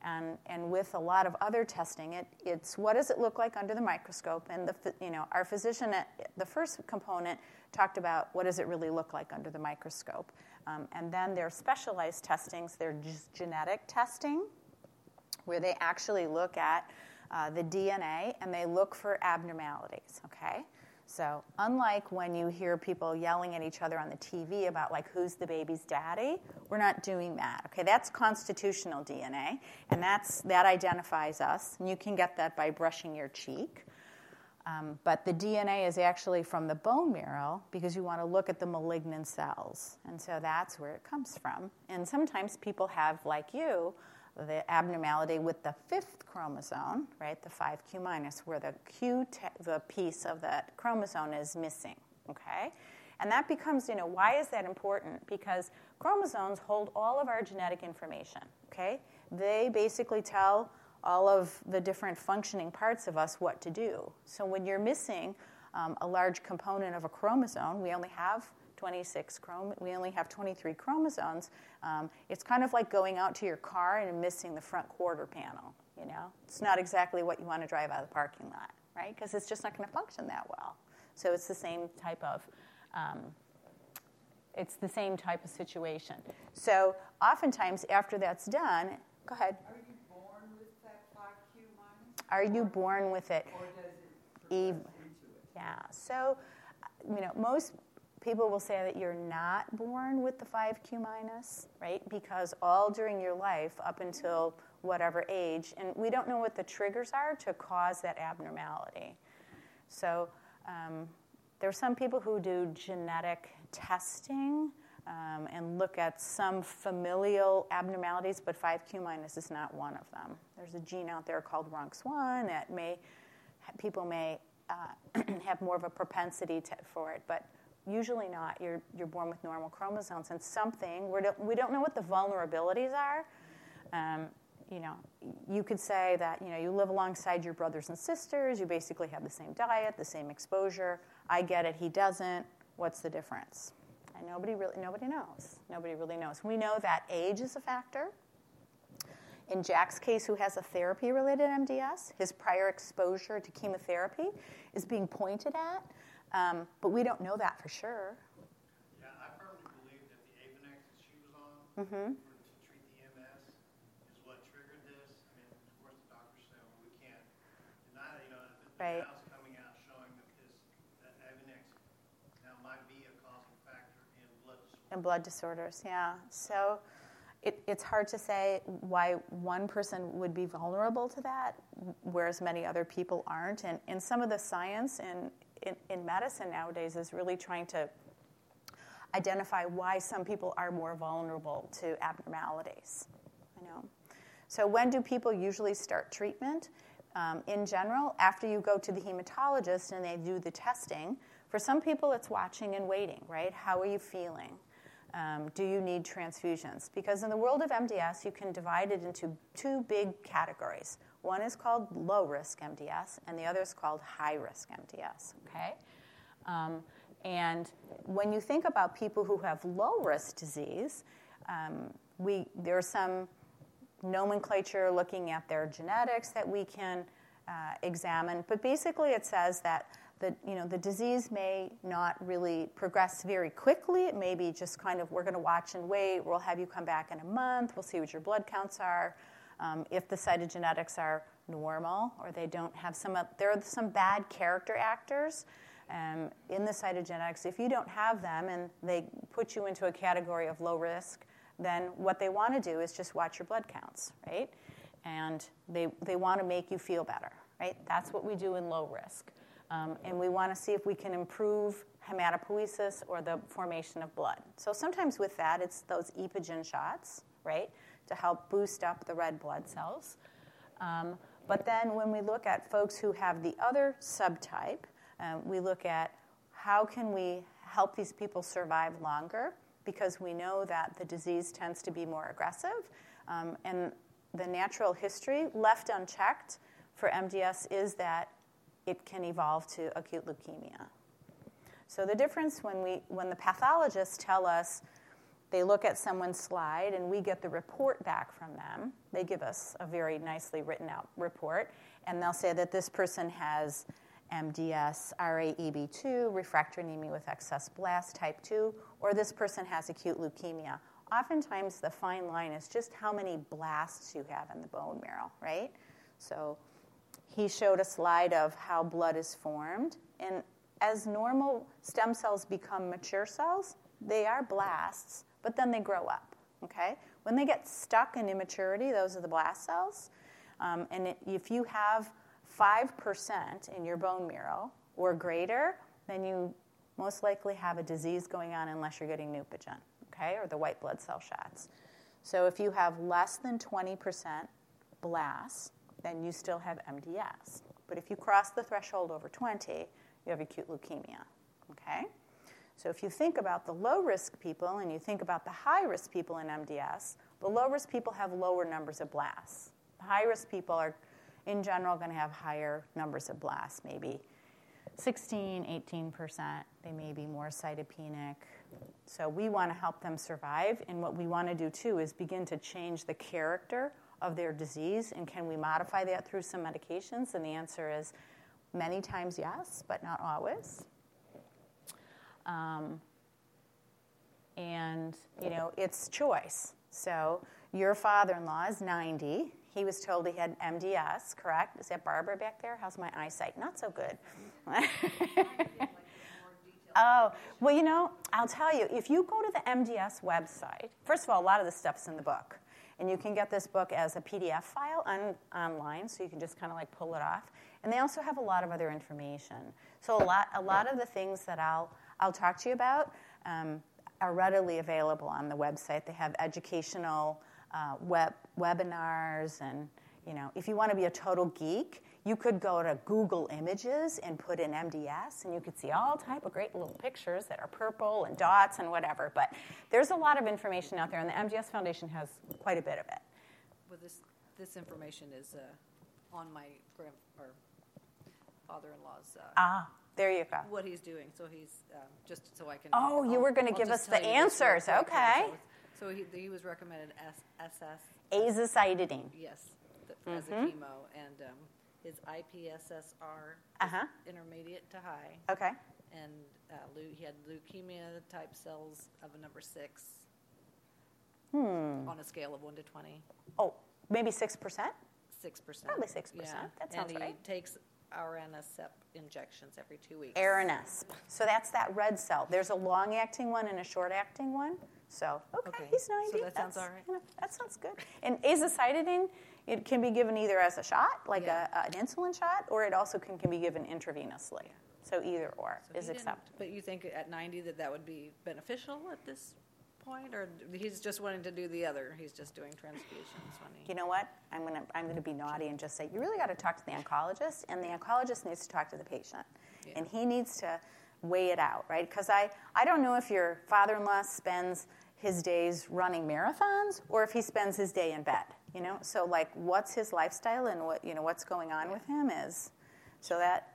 And with a lot of other testing, it's what does it look like under the microscope? And our physician at the first component talked about what does it really look like under the microscope. And then there are specialized testings. They're genetic testing, where they actually look at the DNA and they look for abnormalities, okay? So unlike when you hear people yelling at each other on the TV about, like, who's the baby's daddy, we're not doing that, okay? That's constitutional DNA, and that identifies us, and you can get that by brushing your cheek. But the DNA is actually from the bone marrow because you want to look at the malignant cells, and so that's where it comes from. And sometimes people have, like you, the abnormality with the 5th chromosome, right, the 5q minus, where the the piece of that chromosome is missing, okay? And that becomes, why is that important? Because chromosomes hold all of our genetic information, okay? They basically tell all of the different functioning parts of us what to do. So when you're missing a large component of a chromosome, we only have 26 we only have 23 chromosomes. It's kind of like going out to your car and missing the front quarter panel, you know? It's not exactly what you want to drive out of the parking lot, right? Because it's just not going to function that well. So it's the same type of situation. So oftentimes after that's done, go ahead. Are you born with that 5Q minus? Are you born with it? Or does it progress into it? Yeah. So, you know, most people will say that you're not born with the 5Q minus, right? Because all during your life, up until whatever age, and we don't know what the triggers are to cause that abnormality. So there are some people who do genetic testing and look at some familial abnormalities, but 5Q minus is not one of them. There's a gene out there called RUNX1 that people may have more of a propensity for it, but usually not. You're born with normal chromosomes, and something we don't know what the vulnerabilities are. You know, you could say that, you know, you live alongside your brothers and sisters. You basically have the same diet, the same exposure. I get it. He doesn't. What's the difference? And nobody knows. Nobody really knows. We know that age is a factor. In Jack's case, who has a therapy-related MDS, his prior exposure to chemotherapy is being pointed at, but we don't know that for sure. Yeah, I firmly believe that the Avonex that she was on to treat the MS is what triggered this. I mean, of course, the doctors say, well, we can't deny that. You know, Right. now it's coming out showing that Avonex now might be a causal factor in blood disorders. In blood disorders, yeah. So it's hard to say why one person would be vulnerable to that, whereas many other people aren't. And some of the science in medicine nowadays is really trying to identify why some people are more vulnerable to abnormalities. You know, so when do people usually start treatment? In general, after you go to the hematologist and they do the testing. For some people, it's watching and waiting, right? How are you feeling? Do you need transfusions? Because in the world of MDS, you can divide it into two big categories. One is called low-risk MDS, and the other is called high-risk MDS, okay? And when you think about people who have low-risk disease, there's some nomenclature looking at their genetics that we can examine. But basically it says that the disease may not really progress very quickly. It may be just kind of, we're going to watch and wait. We'll have you come back in a month. We'll see what your blood counts are. If the cytogenetics are normal or they don't have there are some bad character actors in the cytogenetics. If you don't have them and they put you into a category of low risk, then what they want to do is just watch your blood counts, right? And they want to make you feel better, right? That's what we do in low risk. And we want to see if we can improve hematopoiesis or the formation of blood. So sometimes with that, it's those Epogen shots, right, to help boost up the red blood cells. But then when we look at folks who have the other subtype, we look at how can we help these people survive longer, because we know that the disease tends to be more aggressive. And the natural history left unchecked for MDS is that it can evolve to acute leukemia. So the difference when the pathologists tell us, they look at someone's slide and we get the report back from them. They give us a very nicely written out report, and they'll say that this person has MDS, RAEB2, refractory anemia with excess blast type 2, or this person has acute leukemia. Oftentimes the fine line is just how many blasts you have in the bone marrow, right? So he showed a slide of how blood is formed, and as normal stem cells become mature cells, they are blasts, but then they grow up, okay? When they get stuck in immaturity, those are the blast cells, and if you have 5% in your bone marrow or greater, then you most likely have a disease going on unless you're getting Neupogen, okay, or the white blood cell shots. So if you have less than 20% blasts, then you still have MDS. But if you cross the threshold over 20, you have acute leukemia, okay? So if you think about the low-risk people and you think about the high-risk people in MDS, the low-risk people have lower numbers of blasts. The high-risk people are, in general, going to have higher numbers of blasts, maybe 16, 18%. They may be more cytopenic. So we want to help them survive. And what we want to do, too, is begin to change the character of their disease. And can we modify that through some medications? And the answer is many times yes, but not always. And, it's choice. So your father-in-law is 90. He was told he had MDS, correct? Is that Barbara back there? How's my eyesight? Not so good. Oh, well, I'll tell you, if you go to the MDS website, first of all, a lot of this stuff's in the book. And you can get this book as a PDF file online, so you can just kind of pull it off. And they also have a lot of other information. So a lot of the things that I'll talk to you about are readily available on the website. They have educational webinars, and if you want to be a total geek, you could go to Google Images and put in MDS, and you could see all type of great little pictures that are purple and dots and whatever. But there's a lot of information out there, and the MDS Foundation has quite a bit of it. Well, this information is on my father-in-law's. There you go. What he's doing, so he's just so I can. Oh, you were going to give us the answers, okay? So he was recommended SS. Azacitidine. Yes, as a chemo, and his IPSSR is intermediate to high. Okay. And he had leukemia type cells of a number 6. On a scale of 1 to 20. Oh, maybe 6%? 6%. Probably 6%. Yeah. That sounds right. And he takes Aranesp injections every 2 weeks. Aranesp. So that's that red cell. There's a long-acting one and a short-acting one. So, okay, he's 90. So that sounds all right. That sounds good. And azacitidine, it can be given either as a shot, like an insulin shot, or it also can be given intravenously. So either or is acceptable. But you think at 90 that would be beneficial at this point, or he's just wanting to do the other? He's just doing transfusions when he. You know what? I'm gonna be naughty and just say you really got to talk to the oncologist, and the oncologist needs to talk to the patient, and he needs to weigh it out, right? Because I don't know if your father-in-law spends his days running marathons or if he spends his day in bed. So what's his lifestyle and what's going on with him is, so that.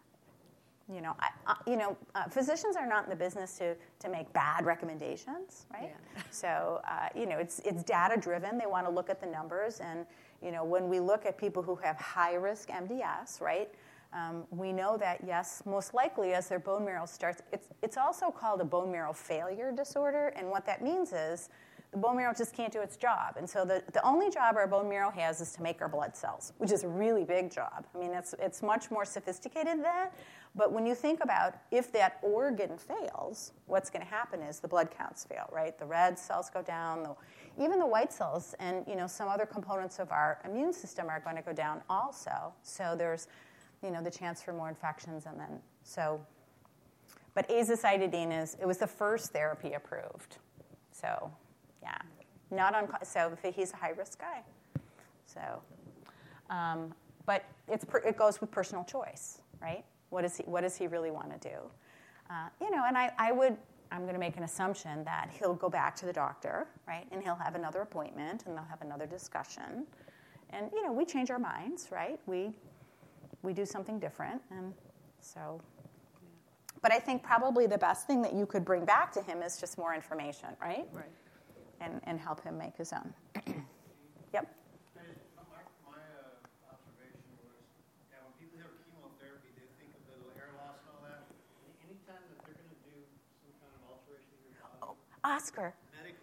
Physicians are not in the business to make bad recommendations, right? Yeah. So, it's data-driven. They want to look at the numbers. And, when we look at people who have high-risk MDS, right, we know that, yes, most likely as their bone marrow starts, it's also called a bone marrow failure disorder. And what that means is the bone marrow just can't do its job. And so the only job our bone marrow has is to make our blood cells, which is a really big job. I mean, it's much more sophisticated than that. But when you think about if that organ fails, what's going to happen is the blood counts fail, right? The red cells go down, even the white cells, and some other components of our immune system are going to go down also. So there's the chance for more infections, and then but azacitidine it was the first therapy approved. So. Yeah, so he's a high-risk guy. So, but it goes with personal choice, right? What does he really want to do? And I'm going to make an assumption that he'll go back to the doctor, right? And he'll have another appointment, and they'll have another discussion. And we change our minds, right? We do something different, and so. But I think probably the best thing that you could bring back to him is just more information, right? Right. And help him make his own. Yep. My observation was, when people hear chemotherapy, they think of the hair loss and all that. Anytime that they're going to do some kind of alteration of your body. Oscar.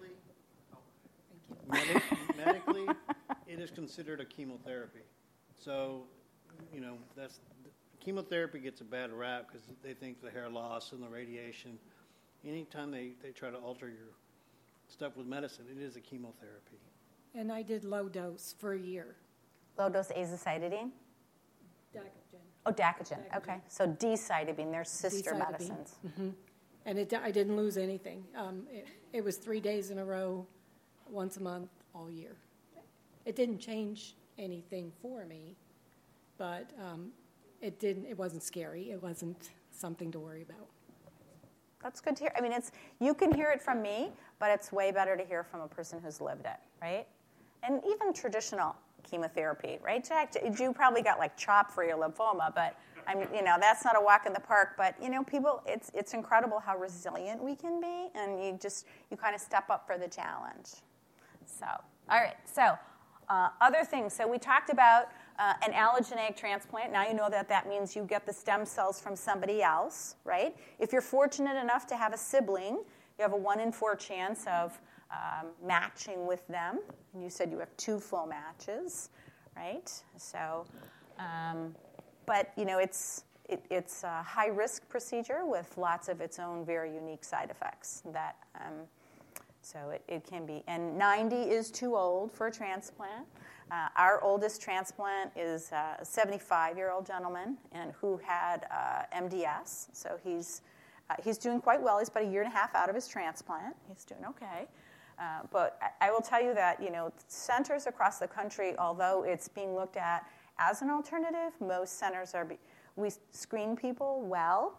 Medically, it is considered a chemotherapy. So, chemotherapy gets a bad rap because they think the hair loss and the radiation. Anytime they try to alter your stuff with medicine, it is a chemotherapy. And I did low dose for a year. Low dose azacitidine? Dacogen. Oh, Dacogen. Okay. So decitabine, they're sister medicines. Mm-hmm. And I didn't lose anything. It was 3 days in a row, once a month, all year. It didn't change anything for me, but it wasn't scary. It wasn't something to worry about. That's good to hear. I mean, you can hear it from me, but it's way better to hear from a person who's lived it, right? And even traditional chemotherapy, right, Jack? You probably got CHOP for your lymphoma, but That's not a walk in the park, but people, it's incredible how resilient we can be, and you kind of step up for the challenge. So, all right. So, other things. So we talked about an allogeneic transplant. Now you know that means you get the stem cells from somebody else, right? If you're fortunate enough to have a sibling, you have a 1 in 4 chance of matching with them. And you said you have 2 full matches, right? So, but it's a high-risk procedure with lots of its own very unique side effects. So it can be. And 90 is too old for a transplant. Our oldest transplant is a 75-year-old gentleman and who had MDS. So he's doing quite well. He's about 1.5 years out of his transplant. He's doing okay. But I will tell you that, centers across the country, although it's being looked at as an alternative, most centers we screen people well.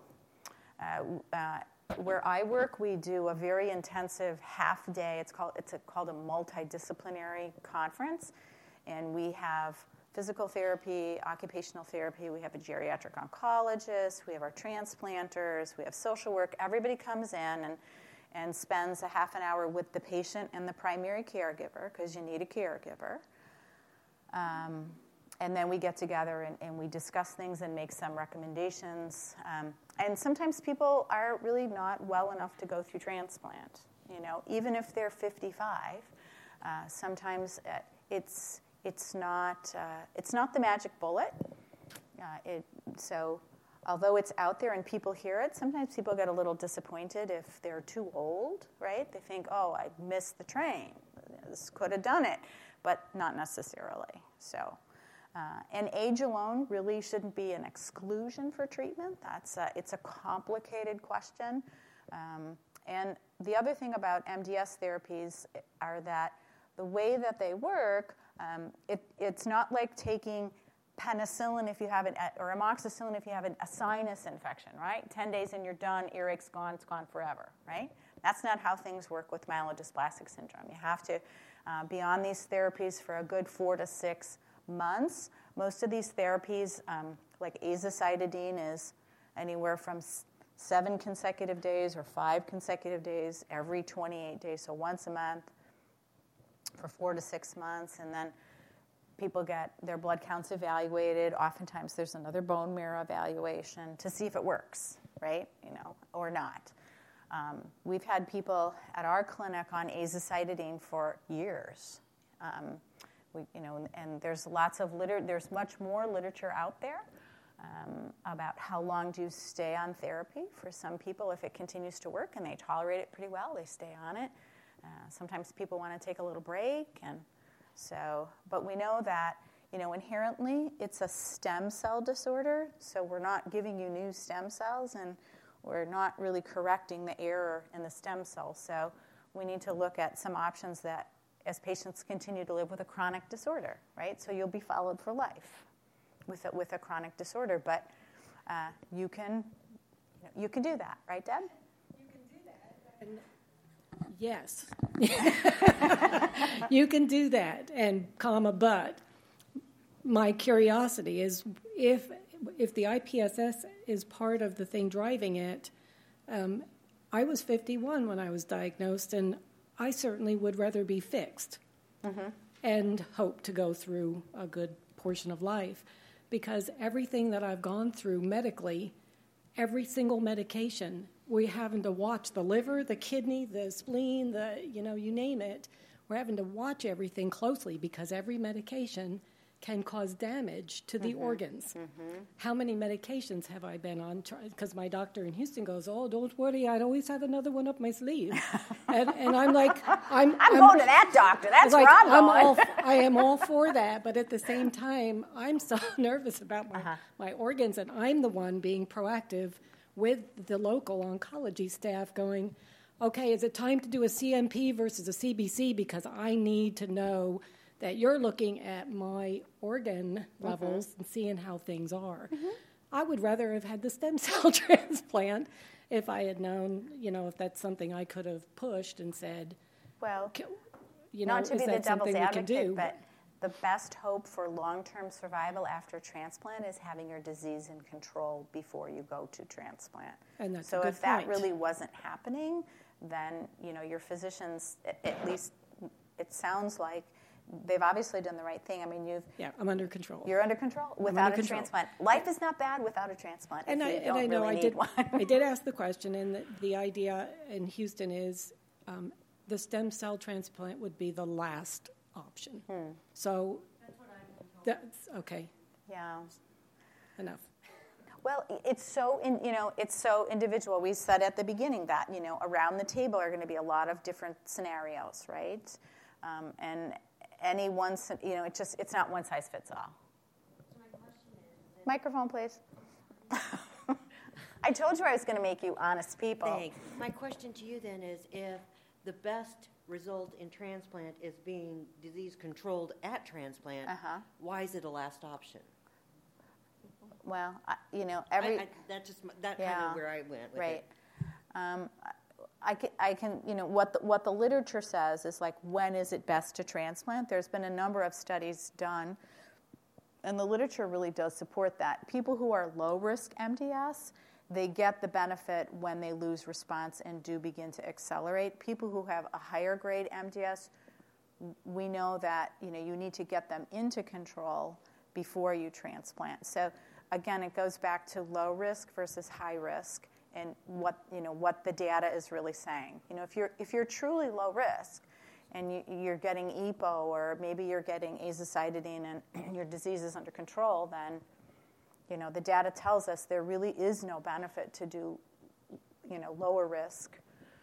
Where I work, we do a very intensive half-day. It's called a multidisciplinary conference, and we have physical therapy, occupational therapy. We have a geriatric oncologist. We have our transplanters. We have social work. Everybody comes in and spends a half an hour with the patient and the primary caregiver, because you need a caregiver. And then we get together and we discuss things and make some recommendations. And sometimes people are really not well enough to go through transplant. Even if they're 55, sometimes it's not the magic bullet. So although it's out there and people hear it, sometimes people get a little disappointed if they're too old, right? They think, oh, I missed the train. This could have done it, but not necessarily. So. And age alone really shouldn't be an exclusion for treatment. It's a complicated question. And the other thing about MDS therapies are that the way that they work, it's not like taking penicillin if you have or amoxicillin if you have a sinus infection, right? 10 days and you're done, earache's gone, it's gone forever, right? That's not how things work with myelodysplastic syndrome. You have to be on these therapies for a good 4 to 6 months. Most of these therapies, like azacitidine, is anywhere from 7 consecutive days or 5 consecutive days every 28 days, so once a month for 4 to 6 months, and then people get their blood counts evaluated. Oftentimes there's another bone marrow evaluation to see if it works, right? Or not. We've had people at our clinic on azacitidine for years. And there's lots of there's much more literature out there about how long do you stay on therapy. For some people, if it continues to work and they tolerate it pretty well, they stay on it. Sometimes people want to take a little break, but we know that inherently it's a stem cell disorder. So we're not giving you new stem cells, and we're not really correcting the error in the stem cells. So we need to look at some options that, as patients continue to live with a chronic disorder, right? So you'll be followed for life with a chronic disorder, but you can do that, right, Deb? You can do that. And yes, you can do that. And but my curiosity is if the IPSS is part of the thing driving it. I was 51 when I was diagnosed, and I certainly would rather be fixed and hope to go through a good portion of life, because everything that I've gone through medically, every single medication, we're having to watch the liver, the kidney, the spleen, you name it. We're having to watch everything closely because every medication can cause damage to the organs. How many medications have I been on? Because my doctor in Houston goes, oh, don't worry, I'd always have another one up my sleeve. and I'm like, I'm going to that doctor. That's where I'm going. I am all for that, but at the same time, I'm so nervous about my organs, and I'm the one being proactive with the local oncology staff going, okay, is it time to do a CMP versus a CBC? Because I need to know that you're looking at my organ levels and seeing how things are. I would rather have had the stem cell transplant if I had known, if that's something I could have pushed and said, well, not to be the devil's advocate, the best hope for long-term survival after transplant is having your disease in control before you go to transplant. And that's so a good if that point. really wasn't happening, then your physicians, at least it sounds like they've obviously done the right thing. I mean, I'm under control. You're under control without a transplant. Life is not bad without a transplant. And I know I did ask the question, and the idea in Houston is the stem cell transplant would be the last option. So that's okay. Yeah. Enough. Well, it's so individual. We said at the beginning that around the table are going to be a lot of different scenarios, right? And any one, it's not one size fits all. So my question is, microphone, please. I told you I was going to make you honest people. Thanks. My question to you then is, if the best result in transplant is being disease controlled at transplant, why is it a last option? Well, that's kind of where I went with it. Right. I can what the literature says is like, when is it best to transplant? There's been a number of studies done, and the literature really does support that. People who are low risk MDS, they get the benefit when they lose response and do begin to accelerate. People who have a higher grade MDS, we know that you need to get them into control before you transplant. So again, it goes back to low risk versus high risk, and what the data is really saying. If you're truly low risk, and you're getting EPO, or maybe you're getting azacitidine, and your disease is under control, then the data tells us there really is no benefit to do lower risk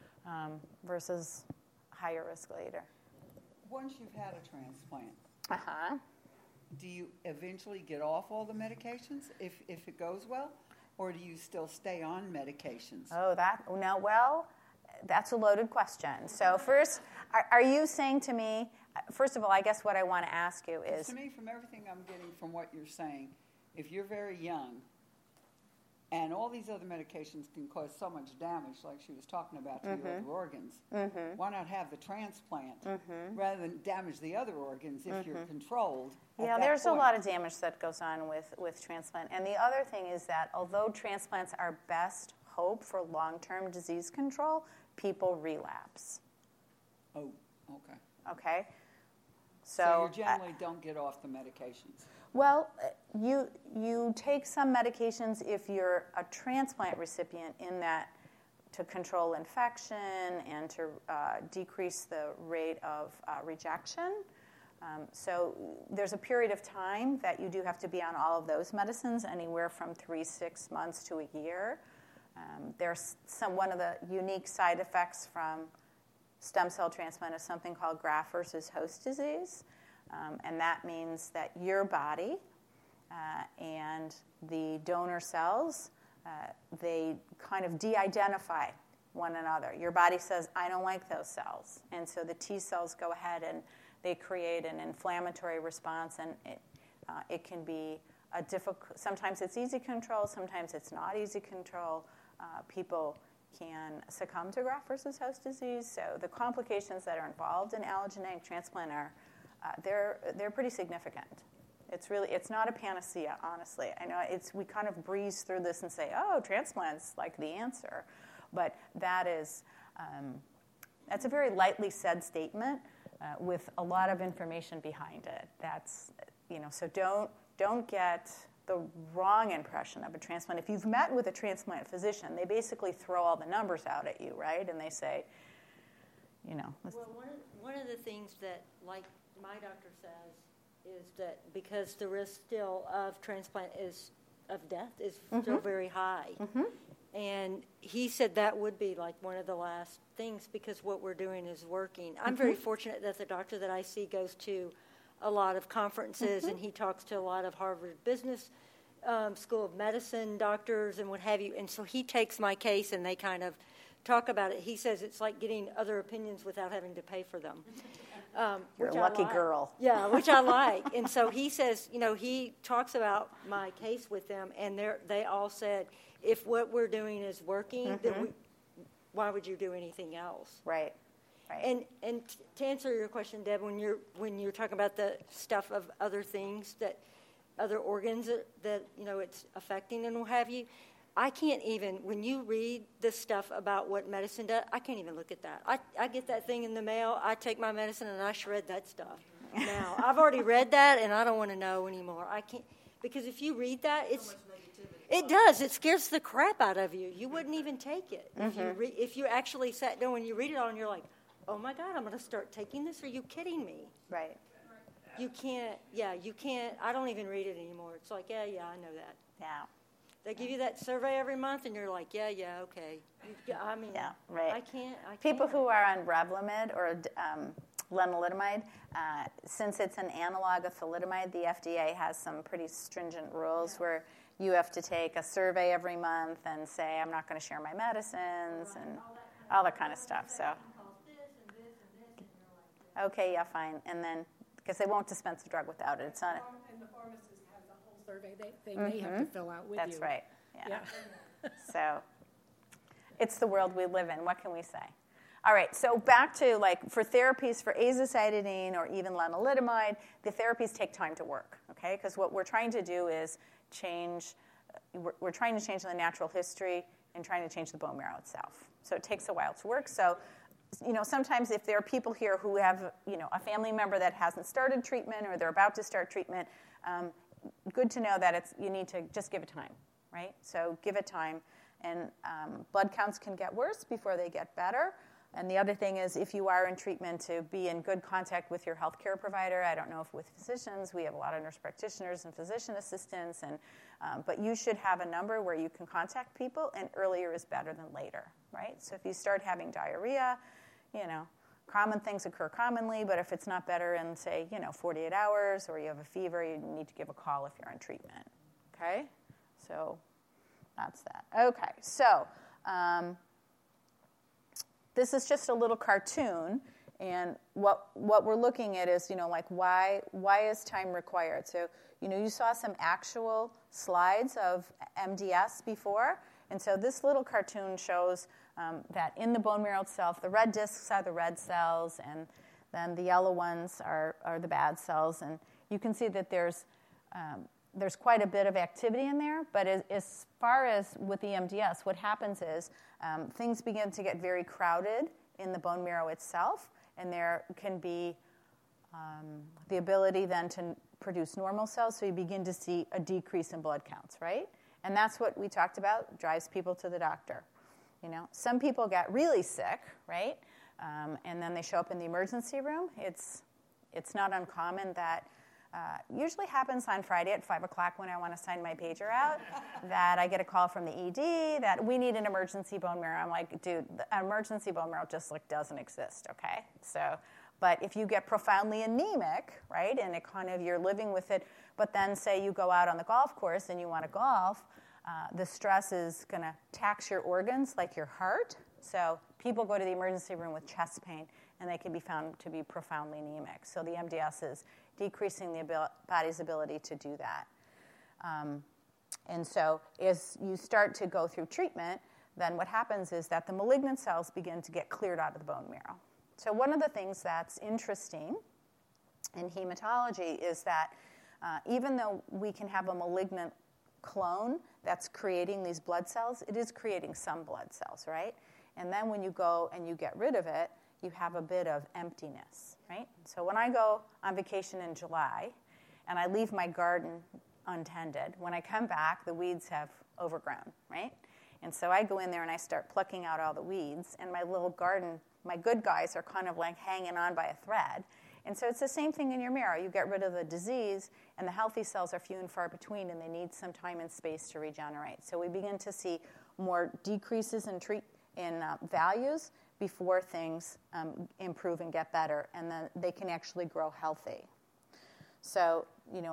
versus higher risk later. Once you've had a transplant, do you eventually get off all the medications if it goes well? Or do you still stay on medications? That's a loaded question. So first, are you saying to me, first of all, I guess what I want to ask you is... To me, from everything I'm getting from what you're saying, if you're very young, and all these other medications can cause so much damage, like she was talking about, to your other organs, why not have the transplant rather than damage the other organs if you're controlled? Yeah, there's a lot of damage that goes on with transplant. And the other thing is that although transplants are best hope for long-term disease control, people relapse. Oh, okay. Okay? So you generally don't get off the medications? Well, you take some medications if you're a transplant recipient, in that to control infection and to decrease the rate of rejection. So there's a period of time that you do have to be on all of those medicines, anywhere from 6 months to a year. There's one of the unique side effects from stem cell transplant is something called graft versus host disease. And that means that your body and the donor cells, they kind of de-identify one another. Your body says, I don't like those cells. And so the T cells go ahead and they create an inflammatory response, and it can be a difficult, sometimes it's easy control, sometimes it's not easy control. People can succumb to graft versus host disease. So the complications that are involved in allogeneic transplant are they're pretty significant. It's not a panacea, honestly. I know we kind of breeze through this and say, oh, transplant's like the answer, but that's a very lightly said statement with a lot of information behind it. That's so don't get the wrong impression of a transplant. If you've met with a transplant physician, they basically throw all the numbers out at you, right? And they say, Well, one of the things that, like my doctor says, is that because the risk still of transplant of death is still very high. And he said that would be like one of the last things, because what we're doing is working. I'm very fortunate that the doctor that I see goes to a lot of conferences, and he talks to a lot of Harvard Business School of Medicine doctors and what have you. And so he takes my case and they kind of talk about it. He says it's like getting other opinions without having to pay for them. You're a lucky girl. Yeah, which I like. And so he says, he talks about my case with them, and they all said, if what we're doing is working, then why would you do anything else? Right. Right. And to answer your question, Deb, when you're talking about the stuff of other things other organs that it's affecting and what have you, I can't even, when you read the stuff about what medicine does, I can't even look at that. I get that thing in the mail, I take my medicine, and I shred that stuff. Now, I've already read that, and I don't want to know anymore. I can't, because if you read that, it does. It scares the crap out of you. You wouldn't even take it. If you actually sat down and you read it all, and you're like, oh, my God, I'm going to start taking this? Are you kidding me? Right. You can't, I don't even read it anymore. It's like, yeah, I know that. Yeah. They give you that survey every month, and you're like, yeah, okay. I mean, right. I can't. People who are on Revlimid or lenalidomide, since it's an analog of thalidomide, the FDA has some pretty stringent rules where you have to take a survey every month and say, I'm not going to share my medicines and all that kind of stuff. So, okay, yeah, fine. And then, because they won't dispense the drug without it. It's not. And the pharmacist has a whole survey they have to fill out with That's you. That's right. Yeah. So, it's the world we live in. What can we say? All right, so back to for therapies for azacitidine or even lenalidomide, the therapies take time to work, okay? Because what we're trying to do is we're trying to change the natural history and trying to change the bone marrow itself. So it takes a while to work. So, sometimes if there are people here who have, a family member that hasn't started treatment or they're about to start treatment, good to know that you need to just give it time, right? So give it time. And blood counts can get worse before they get better. And the other thing is, if you are in treatment, to be in good contact with your healthcare provider. I don't know if with physicians, we have a lot of nurse practitioners and physician assistants, but you should have a number where you can contact people, and earlier is better than later, right? So if you start having diarrhea, common things occur commonly, but if it's not better in, say, 48 hours, or you have a fever, you need to give a call if you're in treatment, okay? So that's that. Okay, so this is just a little cartoon, and what we're looking at is, why is time required? So, you saw some actual slides of MDS before, and so this little cartoon shows that in the bone marrow itself, the red discs are the red cells, and then the yellow ones are the bad cells, and you can see that there's quite a bit of activity in there, but as far as with the MDS, what happens is things begin to get very crowded in the bone marrow itself, and there can be the ability then to produce normal cells, so you begin to see a decrease in blood counts, right? And that's what we talked about, drives people to the doctor. Some people get really sick, right? And then they show up in the emergency room. It's not uncommon that usually happens on Friday at 5 o'clock when I want to sign my pager out, that I get a call from the ED that we need an emergency bone marrow. I'm like, dude, the emergency bone marrow just doesn't exist, okay? So, but if you get profoundly anemic, right, and it kind of, you're living with it, but then say you go out on the golf course and you want to golf, the stress is going to tax your organs like your heart. So people go to the emergency room with chest pain, and they can be found to be profoundly anemic. So the MDS is decreasing the body's ability to do that. And so as you start to go through treatment, then what happens is that the malignant cells begin to get cleared out of the bone marrow. So one of the things that's interesting in hematology is that even though we can have a malignant clone that's creating these blood cells, it is creating some blood cells, right? And then when you go and you get rid of it, you have a bit of emptiness, right? So when I go on vacation in July and I leave my garden untended, when I come back, the weeds have overgrown, right? And so I go in there and I start plucking out all the weeds, and my little garden, my good guys are kind of hanging on by a thread. And so it's the same thing in your marrow. You get rid of the disease, and the healthy cells are few and far between, and they need some time and space to regenerate. So we begin to see more decreases in values before things improve and get better, and then they can actually grow healthy. So,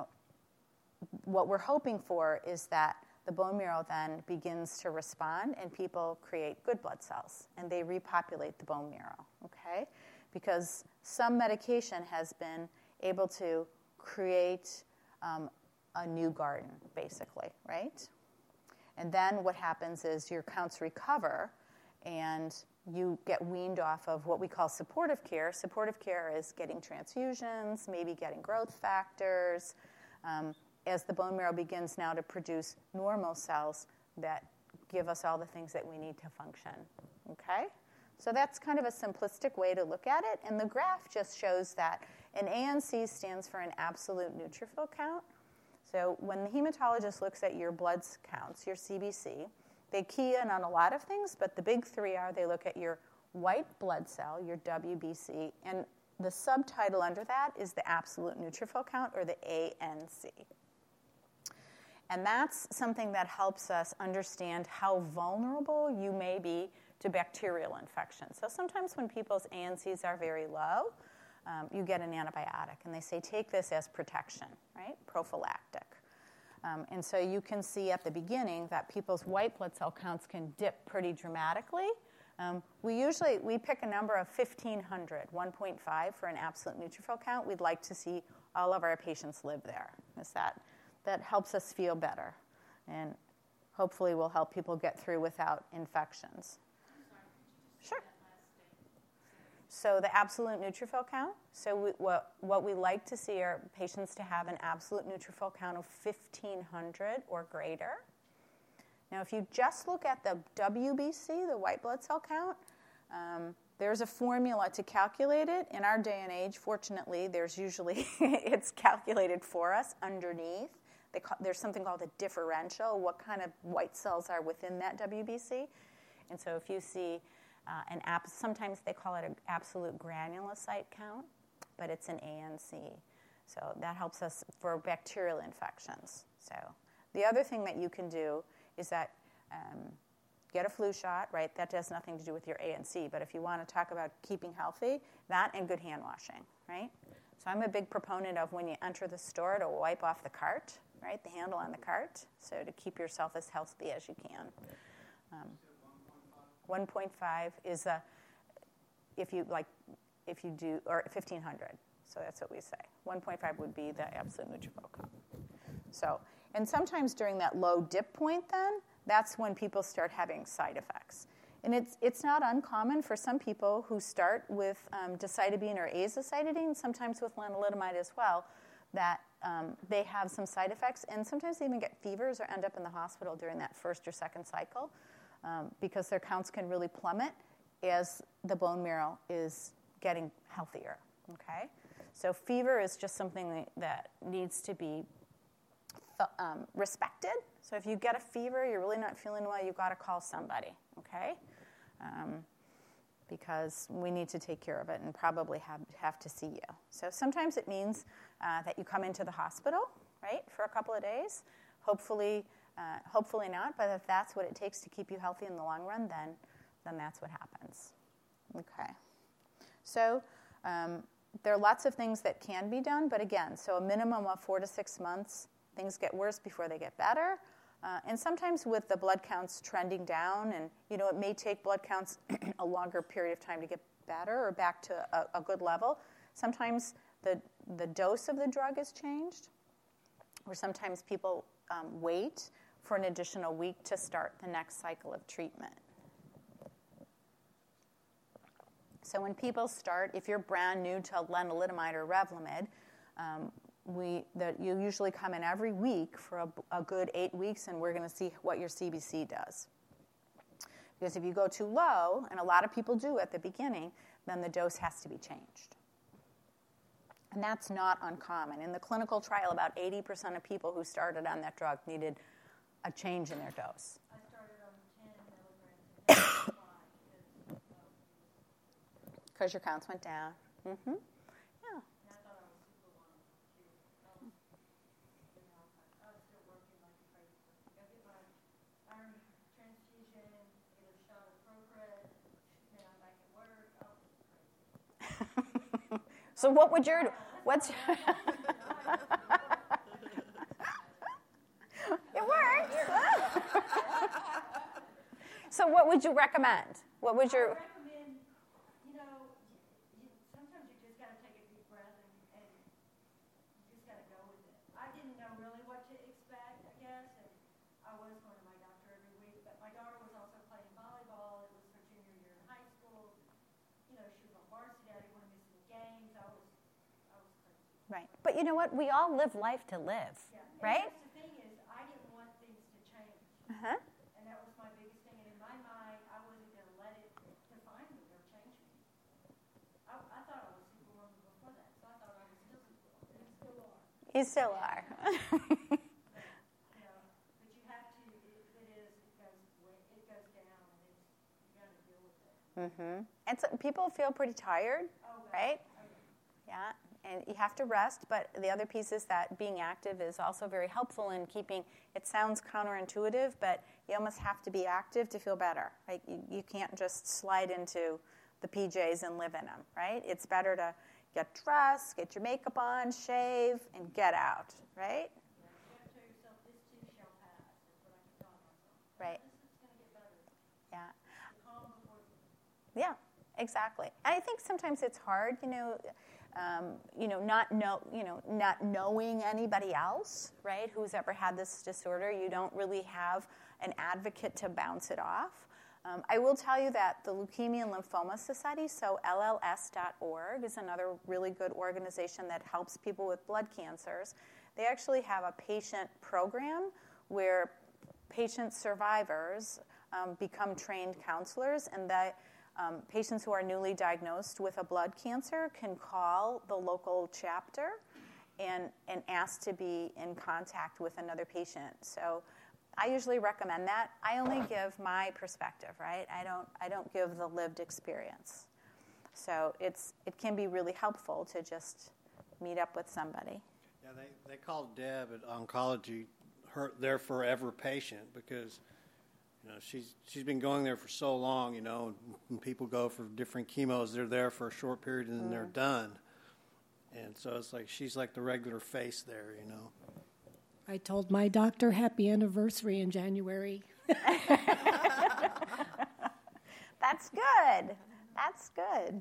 what we're hoping for is that the bone marrow then begins to respond, and people create good blood cells, and they repopulate the bone marrow, okay? Because some medication has been able to create a new garden, basically, right? And then what happens is your counts recover, and you get weaned off of what we call supportive care. Supportive care is getting transfusions, maybe getting growth factors, as the bone marrow begins now to produce normal cells that give us all the things that we need to function. Okay? So that's kind of a simplistic way to look at it. And the graph just shows that an ANC stands for an absolute neutrophil count. So when the hematologist looks at your blood counts, your CBC, they key in on a lot of things, but the big three are they look at your white blood cell, your WBC, and the subtitle under that is the absolute neutrophil count, or the ANC. And that's something that helps us understand how vulnerable you may be to bacterial infections. So sometimes when people's ANCs are very low, you get an antibiotic, and they say take this as protection, right? Prophylactic. And so you can see at the beginning that people's white blood cell counts can dip pretty dramatically. We pick a number of 1,500, 1.5 for an absolute neutrophil count. We'd like to see all of our patients live there. That helps us feel better, and hopefully will help people get through without infections. Sure. So the absolute neutrophil count. So what we like to see are patients to have an absolute neutrophil count of 1,500 or greater. Now, if you just look at the WBC, the white blood cell count, there's a formula to calculate it. In our day and age, fortunately, there's usually it's calculated for us underneath. There's something called a differential, what kind of white cells are within that WBC. And so if you see sometimes they call it an absolute granulocyte count, but it's an ANC. So that helps us for bacterial infections. So the other thing that you can do is that get a flu shot, right? That has nothing to do with your ANC, but if you want to talk about keeping healthy, that and good hand washing, right? So I'm a big proponent of when you enter the store to wipe off the cart, right? The handle on the cart, so to keep yourself as healthy as you can. 1.5 is if you do, or 1,500. So that's what we say. 1.5 would be the absolute neutrophil count. So, and sometimes during that low dip point then, that's when people start having side effects. And it's not uncommon for some people who start with decitabine or azacitidine, sometimes with lenalidomide as well, that they have some side effects, and sometimes they even get fevers or end up in the hospital during that first or second cycle. Because their counts can really plummet as the bone marrow is getting healthier, okay? So fever is just something that needs to be respected. So if you get a fever, you're really not feeling well, you've got to call somebody, okay? Because we need to take care of it and probably have to see you. So sometimes it means that you come into the hospital, right, for a couple of days. Hopefully not, but if that's what it takes to keep you healthy in the long run, then that's what happens. Okay. So there are lots of things that can be done, but again, so a minimum of 4 to 6 months. Things get worse before they get better. And sometimes with the blood counts trending down, and it may take blood counts a longer period of time to get better or back to a good level. Sometimes the dose of the drug is changed, or sometimes people wait for an additional week to start the next cycle of treatment. So when people start, if you're brand new to lenalidomide or Revlimid, you usually come in every week for a good 8 weeks, and we're going to see what your CBC does. Because if you go too low, and a lot of people do at the beginning, then the dose has to be changed. And that's not uncommon. In the clinical trial, about 80% of people who started on that drug needed a change in their dose. I started on 10 milligrams. Because your counts went down. Mm-hmm. Yeah. So what's your it works. So what would you recommend? What would your sometimes you just got to take a deep breath and you just got to go with it. I didn't know really what to expect, I guess, and I was going to my doctor every week, but my daughter was also playing volleyball. It was her junior year in high school. Right. But you know what? We all live life to live, right? The thing is, I didn't want things to change. Uh-huh. And that was my biggest thing. And in my mind, I wasn't going to let it define me or change me. I thought I was Superwoman before that, so I thought I was still Superwoman. And still are. You still are. But you have to, it goes down, and you got to deal with it. Mm-hmm. And so people feel pretty tired, right? Yeah. And you have to rest, but the other piece is that being active is also very helpful in keeping, it sounds counterintuitive, but you almost have to be active to feel better. Right? You can't just slide into the PJs and live in them, right? It's better to get dressed, get your makeup on, shave, and get out, right? Right. Yeah. Yeah, exactly. And I think sometimes it's hard, not knowing anybody else, right, who's ever had this disorder. You don't really have an advocate to bounce it off. I will tell you that the Leukemia and Lymphoma Society, so LLS.org, is another really good organization that helps people with blood cancers. They actually have a patient program where patient survivors become trained counselors, and that patients who are newly diagnosed with a blood cancer can call the local chapter and ask to be in contact with another patient. So I usually recommend that. I only give my perspective, right? I don't give the lived experience. So it can be really helpful to just meet up with somebody. Yeah, they call Deb at oncology their forever patient because she's been going there for so long, when people go for different chemos, they're there for a short period and then they're done. And so it's like she's like the regular face there, I told my doctor happy anniversary in January. That's good. That's good.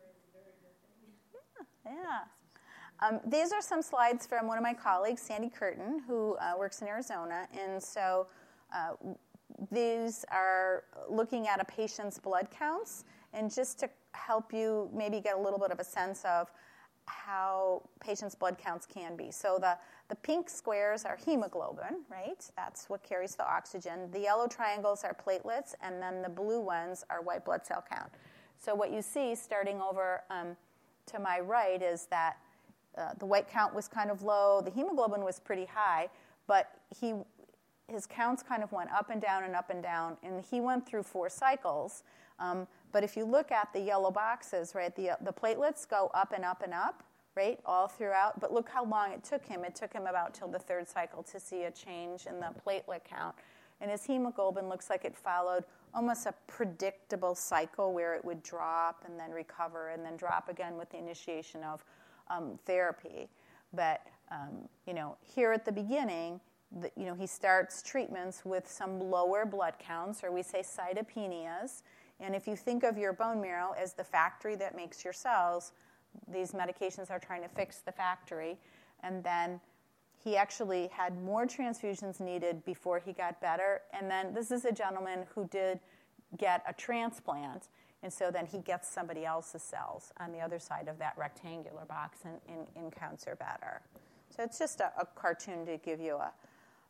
Yeah. These are some slides from one of my colleagues, Sandy Curtin, who works in Arizona. And so these are looking at a patient's blood counts, and just to help you maybe get a little bit of a sense of how patients' blood counts can be. So the pink squares are hemoglobin, right? That's what carries the oxygen. The yellow triangles are platelets, and then the blue ones are white blood cell count. So what you see starting over to my right is that the white count was kind of low. The hemoglobin was pretty high, but his counts kind of went up and down and up and down, and he went through 4 cycles. But if you look at the yellow boxes, right, the platelets go up and up and up, right, all throughout. But look how long it took him. It took him about till the 3rd cycle to see a change in the platelet count. And his hemoglobin looks like it followed almost a predictable cycle where it would drop and then recover and then drop again with the initiation of therapy. But, here at the beginning, he starts treatments with some lower blood counts, or we say cytopenias. And if you think of your bone marrow as the factory that makes your cells, these medications are trying to fix the factory. And then he actually had more transfusions needed before he got better. And then this is a gentleman who did get a transplant. And so then he gets somebody else's cells on the other side of that rectangular box, and counts are better. So it's just a cartoon to give you a...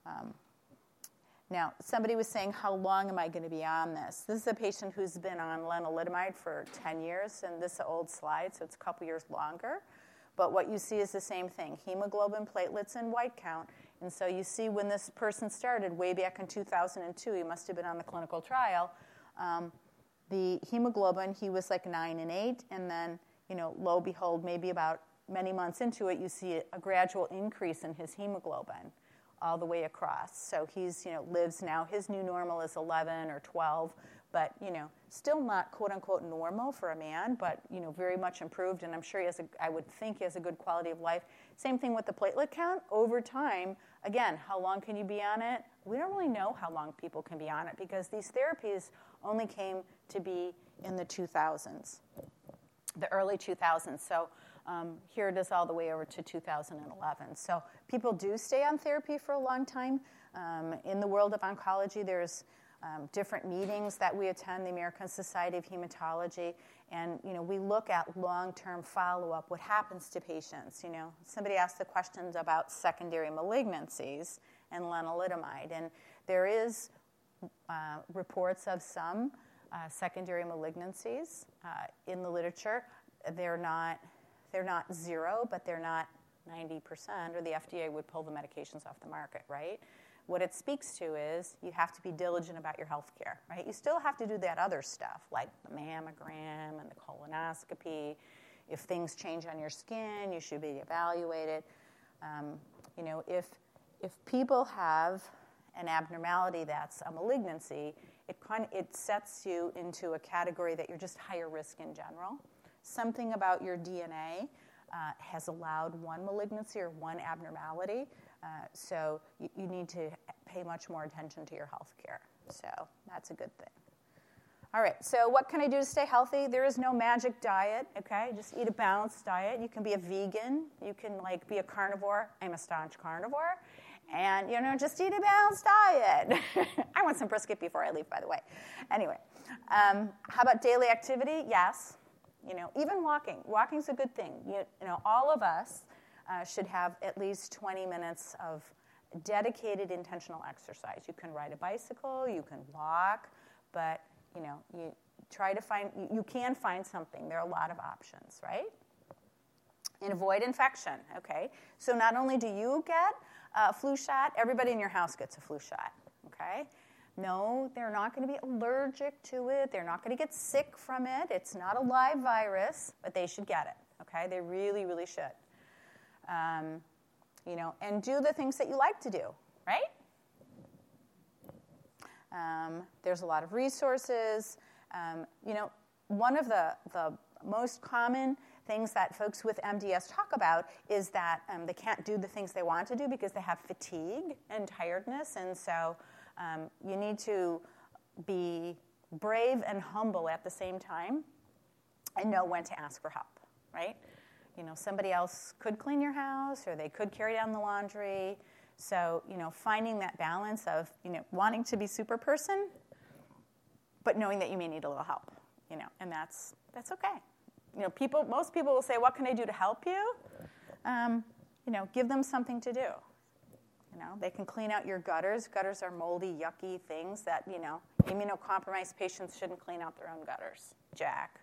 Now, somebody was saying, how long am I going to be on this? This is a patient who's been on lenalidomide for 10 years, and this is an old slide, so it's a couple years longer. But what you see is the same thing, hemoglobin, platelets, and white count. And so you see when this person started way back in 2002, he must have been on the clinical trial, the hemoglobin, he was like 9 and 8, and then, lo behold, maybe about many months into it, you see a gradual increase in his hemoglobin all the way across. So he's, lives now, his new normal is 11 or 12, but, still not quote-unquote normal for a man, but, very much improved, and I'm sure I would think he has a good quality of life. Same thing with the platelet count. Over time, again, how long can you be on it? We don't really know how long people can be on it because these therapies only came to be in the 2000s, the early 2000s. So here it is all the way over to 2011. So people do stay on therapy for a long time. In the world of oncology, there's different meetings that we attend, the American Society of Hematology, and we look at long-term follow-up, what happens to patients. Somebody asked the questions about secondary malignancies and lenalidomide, and there is reports of some secondary malignancies in the literature. They're not zero, but they're not 90%, or the FDA would pull the medications off the market, right? What it speaks to is you have to be diligent about your health care, right? You still have to do that other stuff, like the mammogram and the colonoscopy. If things change on your skin, you should be evaluated. If people have an abnormality that's a malignancy, it sets you into a category that you're just higher risk in general. Something about your DNA has allowed one malignancy or one abnormality, so you need to pay much more attention to your health care. So that's a good thing. All right, so what can I do to stay healthy? There is no magic diet, okay? Just eat a balanced diet. You can be a vegan. You can, be a carnivore. I'm a staunch carnivore. And, just eat a balanced diet. I want some brisket before I leave, by the way. Anyway, how about daily activity? Yes. Even walking. Walking's a good thing. All of us should have at least 20 minutes of dedicated intentional exercise. You can ride a bicycle, you can walk, but, you try to find, you can find something. There are a lot of options, right? And avoid infection, okay? So not only do you get a flu shot, everybody in your house gets a flu shot, okay? No, they're not going to be allergic to it. They're not going to get sick from it. It's not a live virus, but they should get it, okay? They really, really should. And do the things that you like to do, right? There's a lot of resources. One of the most common things that folks with MDS talk about is that they can't do the things they want to do because they have fatigue and tiredness, and so you need to be brave and humble at the same time and know when to ask for help, right? Somebody else could clean your house or they could carry down the laundry. So, finding that balance of, wanting to be super person, but knowing that you may need a little help, and that's okay. Most people will say, what can I do to help you? Give them something to do. They can clean out your gutters. Gutters are moldy, yucky things that, immunocompromised patients shouldn't clean out their own gutters. Jack.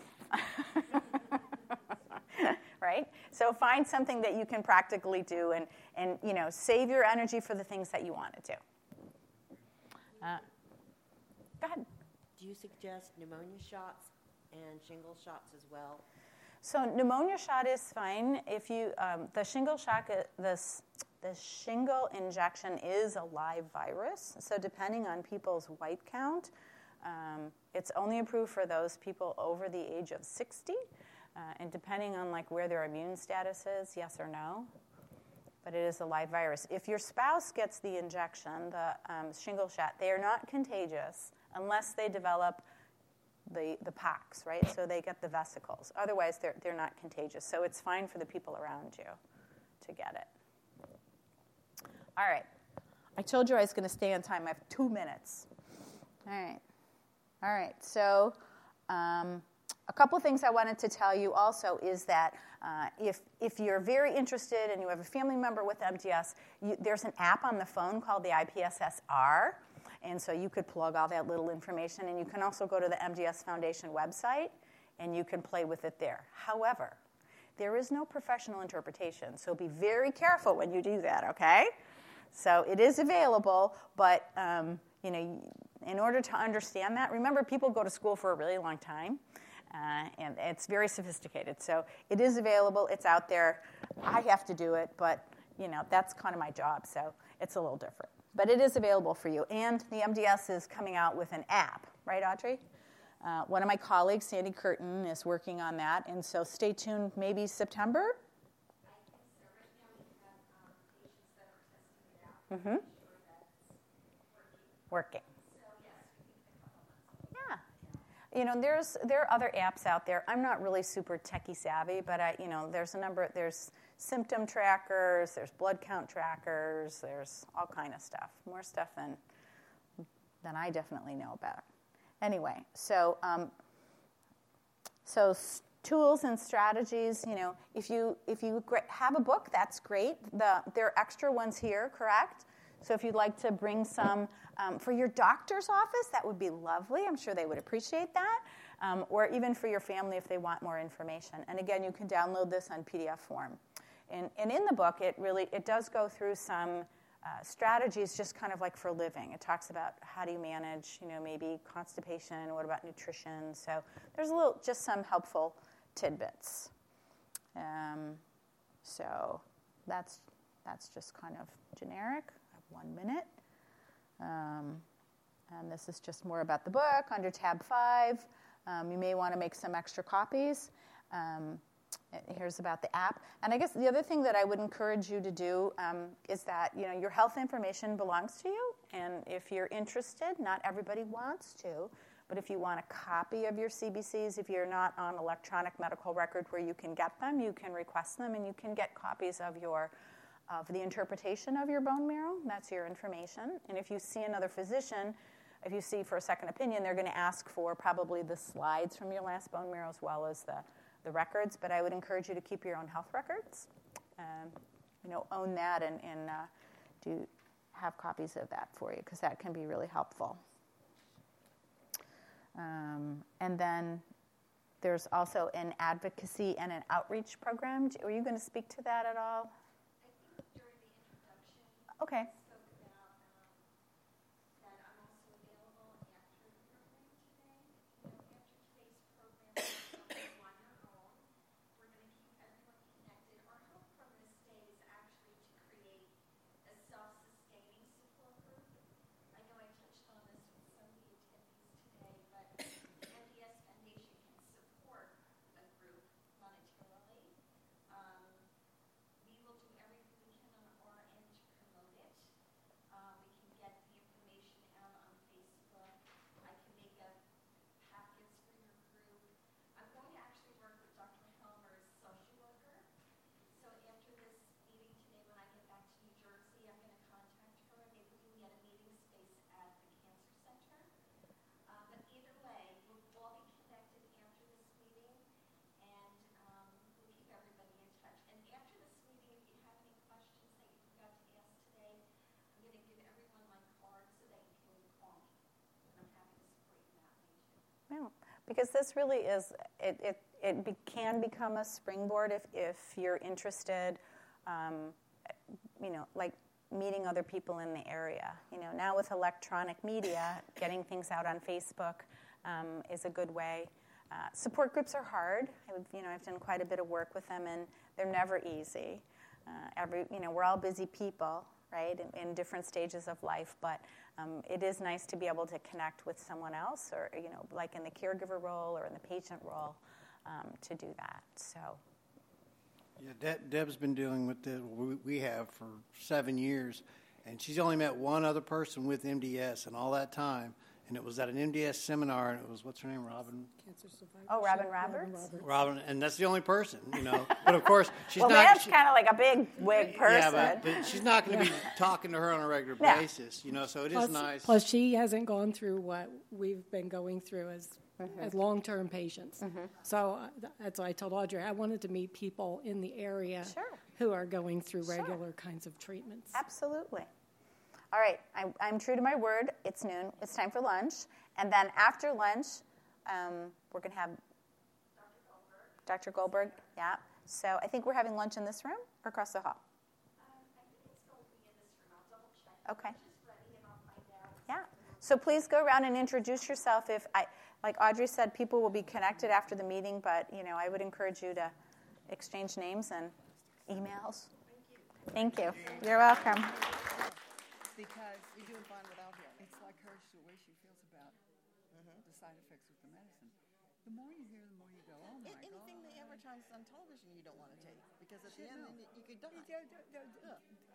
Right? So find something that you can practically do and save your energy for the things that you want to do. Go ahead. Do you suggest pneumonia shots and shingle shots as well? So pneumonia shot is fine. If you the shingle shot, the shingle injection is a live virus. So depending on people's white count, it's only approved for those people over the age of 60, and depending on where their immune status is, yes or no. But it is a live virus. If your spouse gets the injection, the shingle shot, they are not contagious unless they develop the pox, right? So they get the vesicles. Otherwise, they're not contagious. So it's fine for the people around you to get it. All right. I told you I was going to stay on time. I have 2 minutes. All right. So a couple things I wanted to tell you also is that if you're very interested and you have a family member with MDS, there's an app on the phone called the IPSS-R. And so you could plug all that little information, and you can also go to the MDS Foundation website, and you can play with it there. However, there is no professional interpretation, so be very careful when you do that, okay? So it is available, but in order to understand that, remember people go to school for a really long time, and it's very sophisticated. So it is available. It's out there. I have to do it, but that's kind of my job, so it's a little different. But it is available for you. And the MDS is coming out with an app, right, Audrey? One of my colleagues, Sandy Curtin, is working on that. And so stay tuned, maybe September? I think so. Right now we have patients that are testing it out. Mm-hmm. Sure that's Working. So, yes, we think a couple months. Yeah. There are other apps out there. I'm not really super techie savvy, but there's symptom trackers, there's blood count trackers, there's all kind of stuff. More stuff than than I definitely know about. Anyway, so tools and strategies. If you have a book, that's great. There are extra ones here, correct? So if you'd like to bring some for your doctor's office, that would be lovely. I'm sure they would appreciate that. Or even for your family if they want more information. And again, you can download this on PDF form. And in the book, it does go through some strategies just kind of like for living. It talks about how do you manage, maybe constipation, what about nutrition. So there's just some helpful tidbits. So that's just kind of generic. I have 1 minute. And this is just more about the book under tab 5. You may want to make some extra copies. Here's about the app. And I guess the other thing that I would encourage you to do is that, your health information belongs to you. And if you're interested, not everybody wants to, but if you want a copy of your CBCs, if you're not on electronic medical record where you can get them, you can request them and you can get copies of the interpretation of your bone marrow. That's your information. And if you see another physician, if you see for a second opinion, they're going to ask for probably the slides from your last bone marrow as well as the records. But I would encourage you to keep your own health records. Own that and do have copies of that for you because that can be really helpful. And then there's also an advocacy and an outreach program. Were you going to speak to that at all? I think during the introduction, okay. Because this really is, it can become a springboard if you're interested, like meeting other people in the area. Now with electronic media, getting things out on Facebook is a good way. Support groups are hard. I've done quite a bit of work with them, and they're never easy. We're all busy people, right, in different stages of life, but it is nice to be able to connect with someone else or, like in the caregiver role or in the patient role to do that. So, yeah, Deb's been dealing with this, we have for 7 years, and she's only met one other person with MDS in all that time, and it was at an MDS seminar, and it was, what's her name, Robin? Cancer survivor. Oh, Robin Roberts? Robin, and that's the only person, But of course, she's well, not. Well, that's kind of like a big wig person. Yeah, but she's not going to be talking to her on a regular basis, so it is nice. Plus, she hasn't gone through what we've been going through as long-term patients. So that's why I told Audrey I wanted to meet people in the area who are going through regular kinds of treatments. Absolutely. All right, I'm true to my word. It's noon. It's time for lunch. And then after lunch, we're going to have Dr. Goldberg. Yeah. So I think we're having lunch in this room or across the hall? I think it's going to be in this room. I'll double check. Okay. I'm just ready and I'll find out. Yeah. So please go around and introduce yourself. Like Audrey said, people will be connected after the meeting, but, I would encourage you to exchange names and emails. Thank you. You're welcome. Because you're doing fine without her. It's like her, the way she feels about the side effects with the medicine. The more you hear, the more you go, oh my God. Anything they advertise on television you don't want to take. Because at the end, you could die.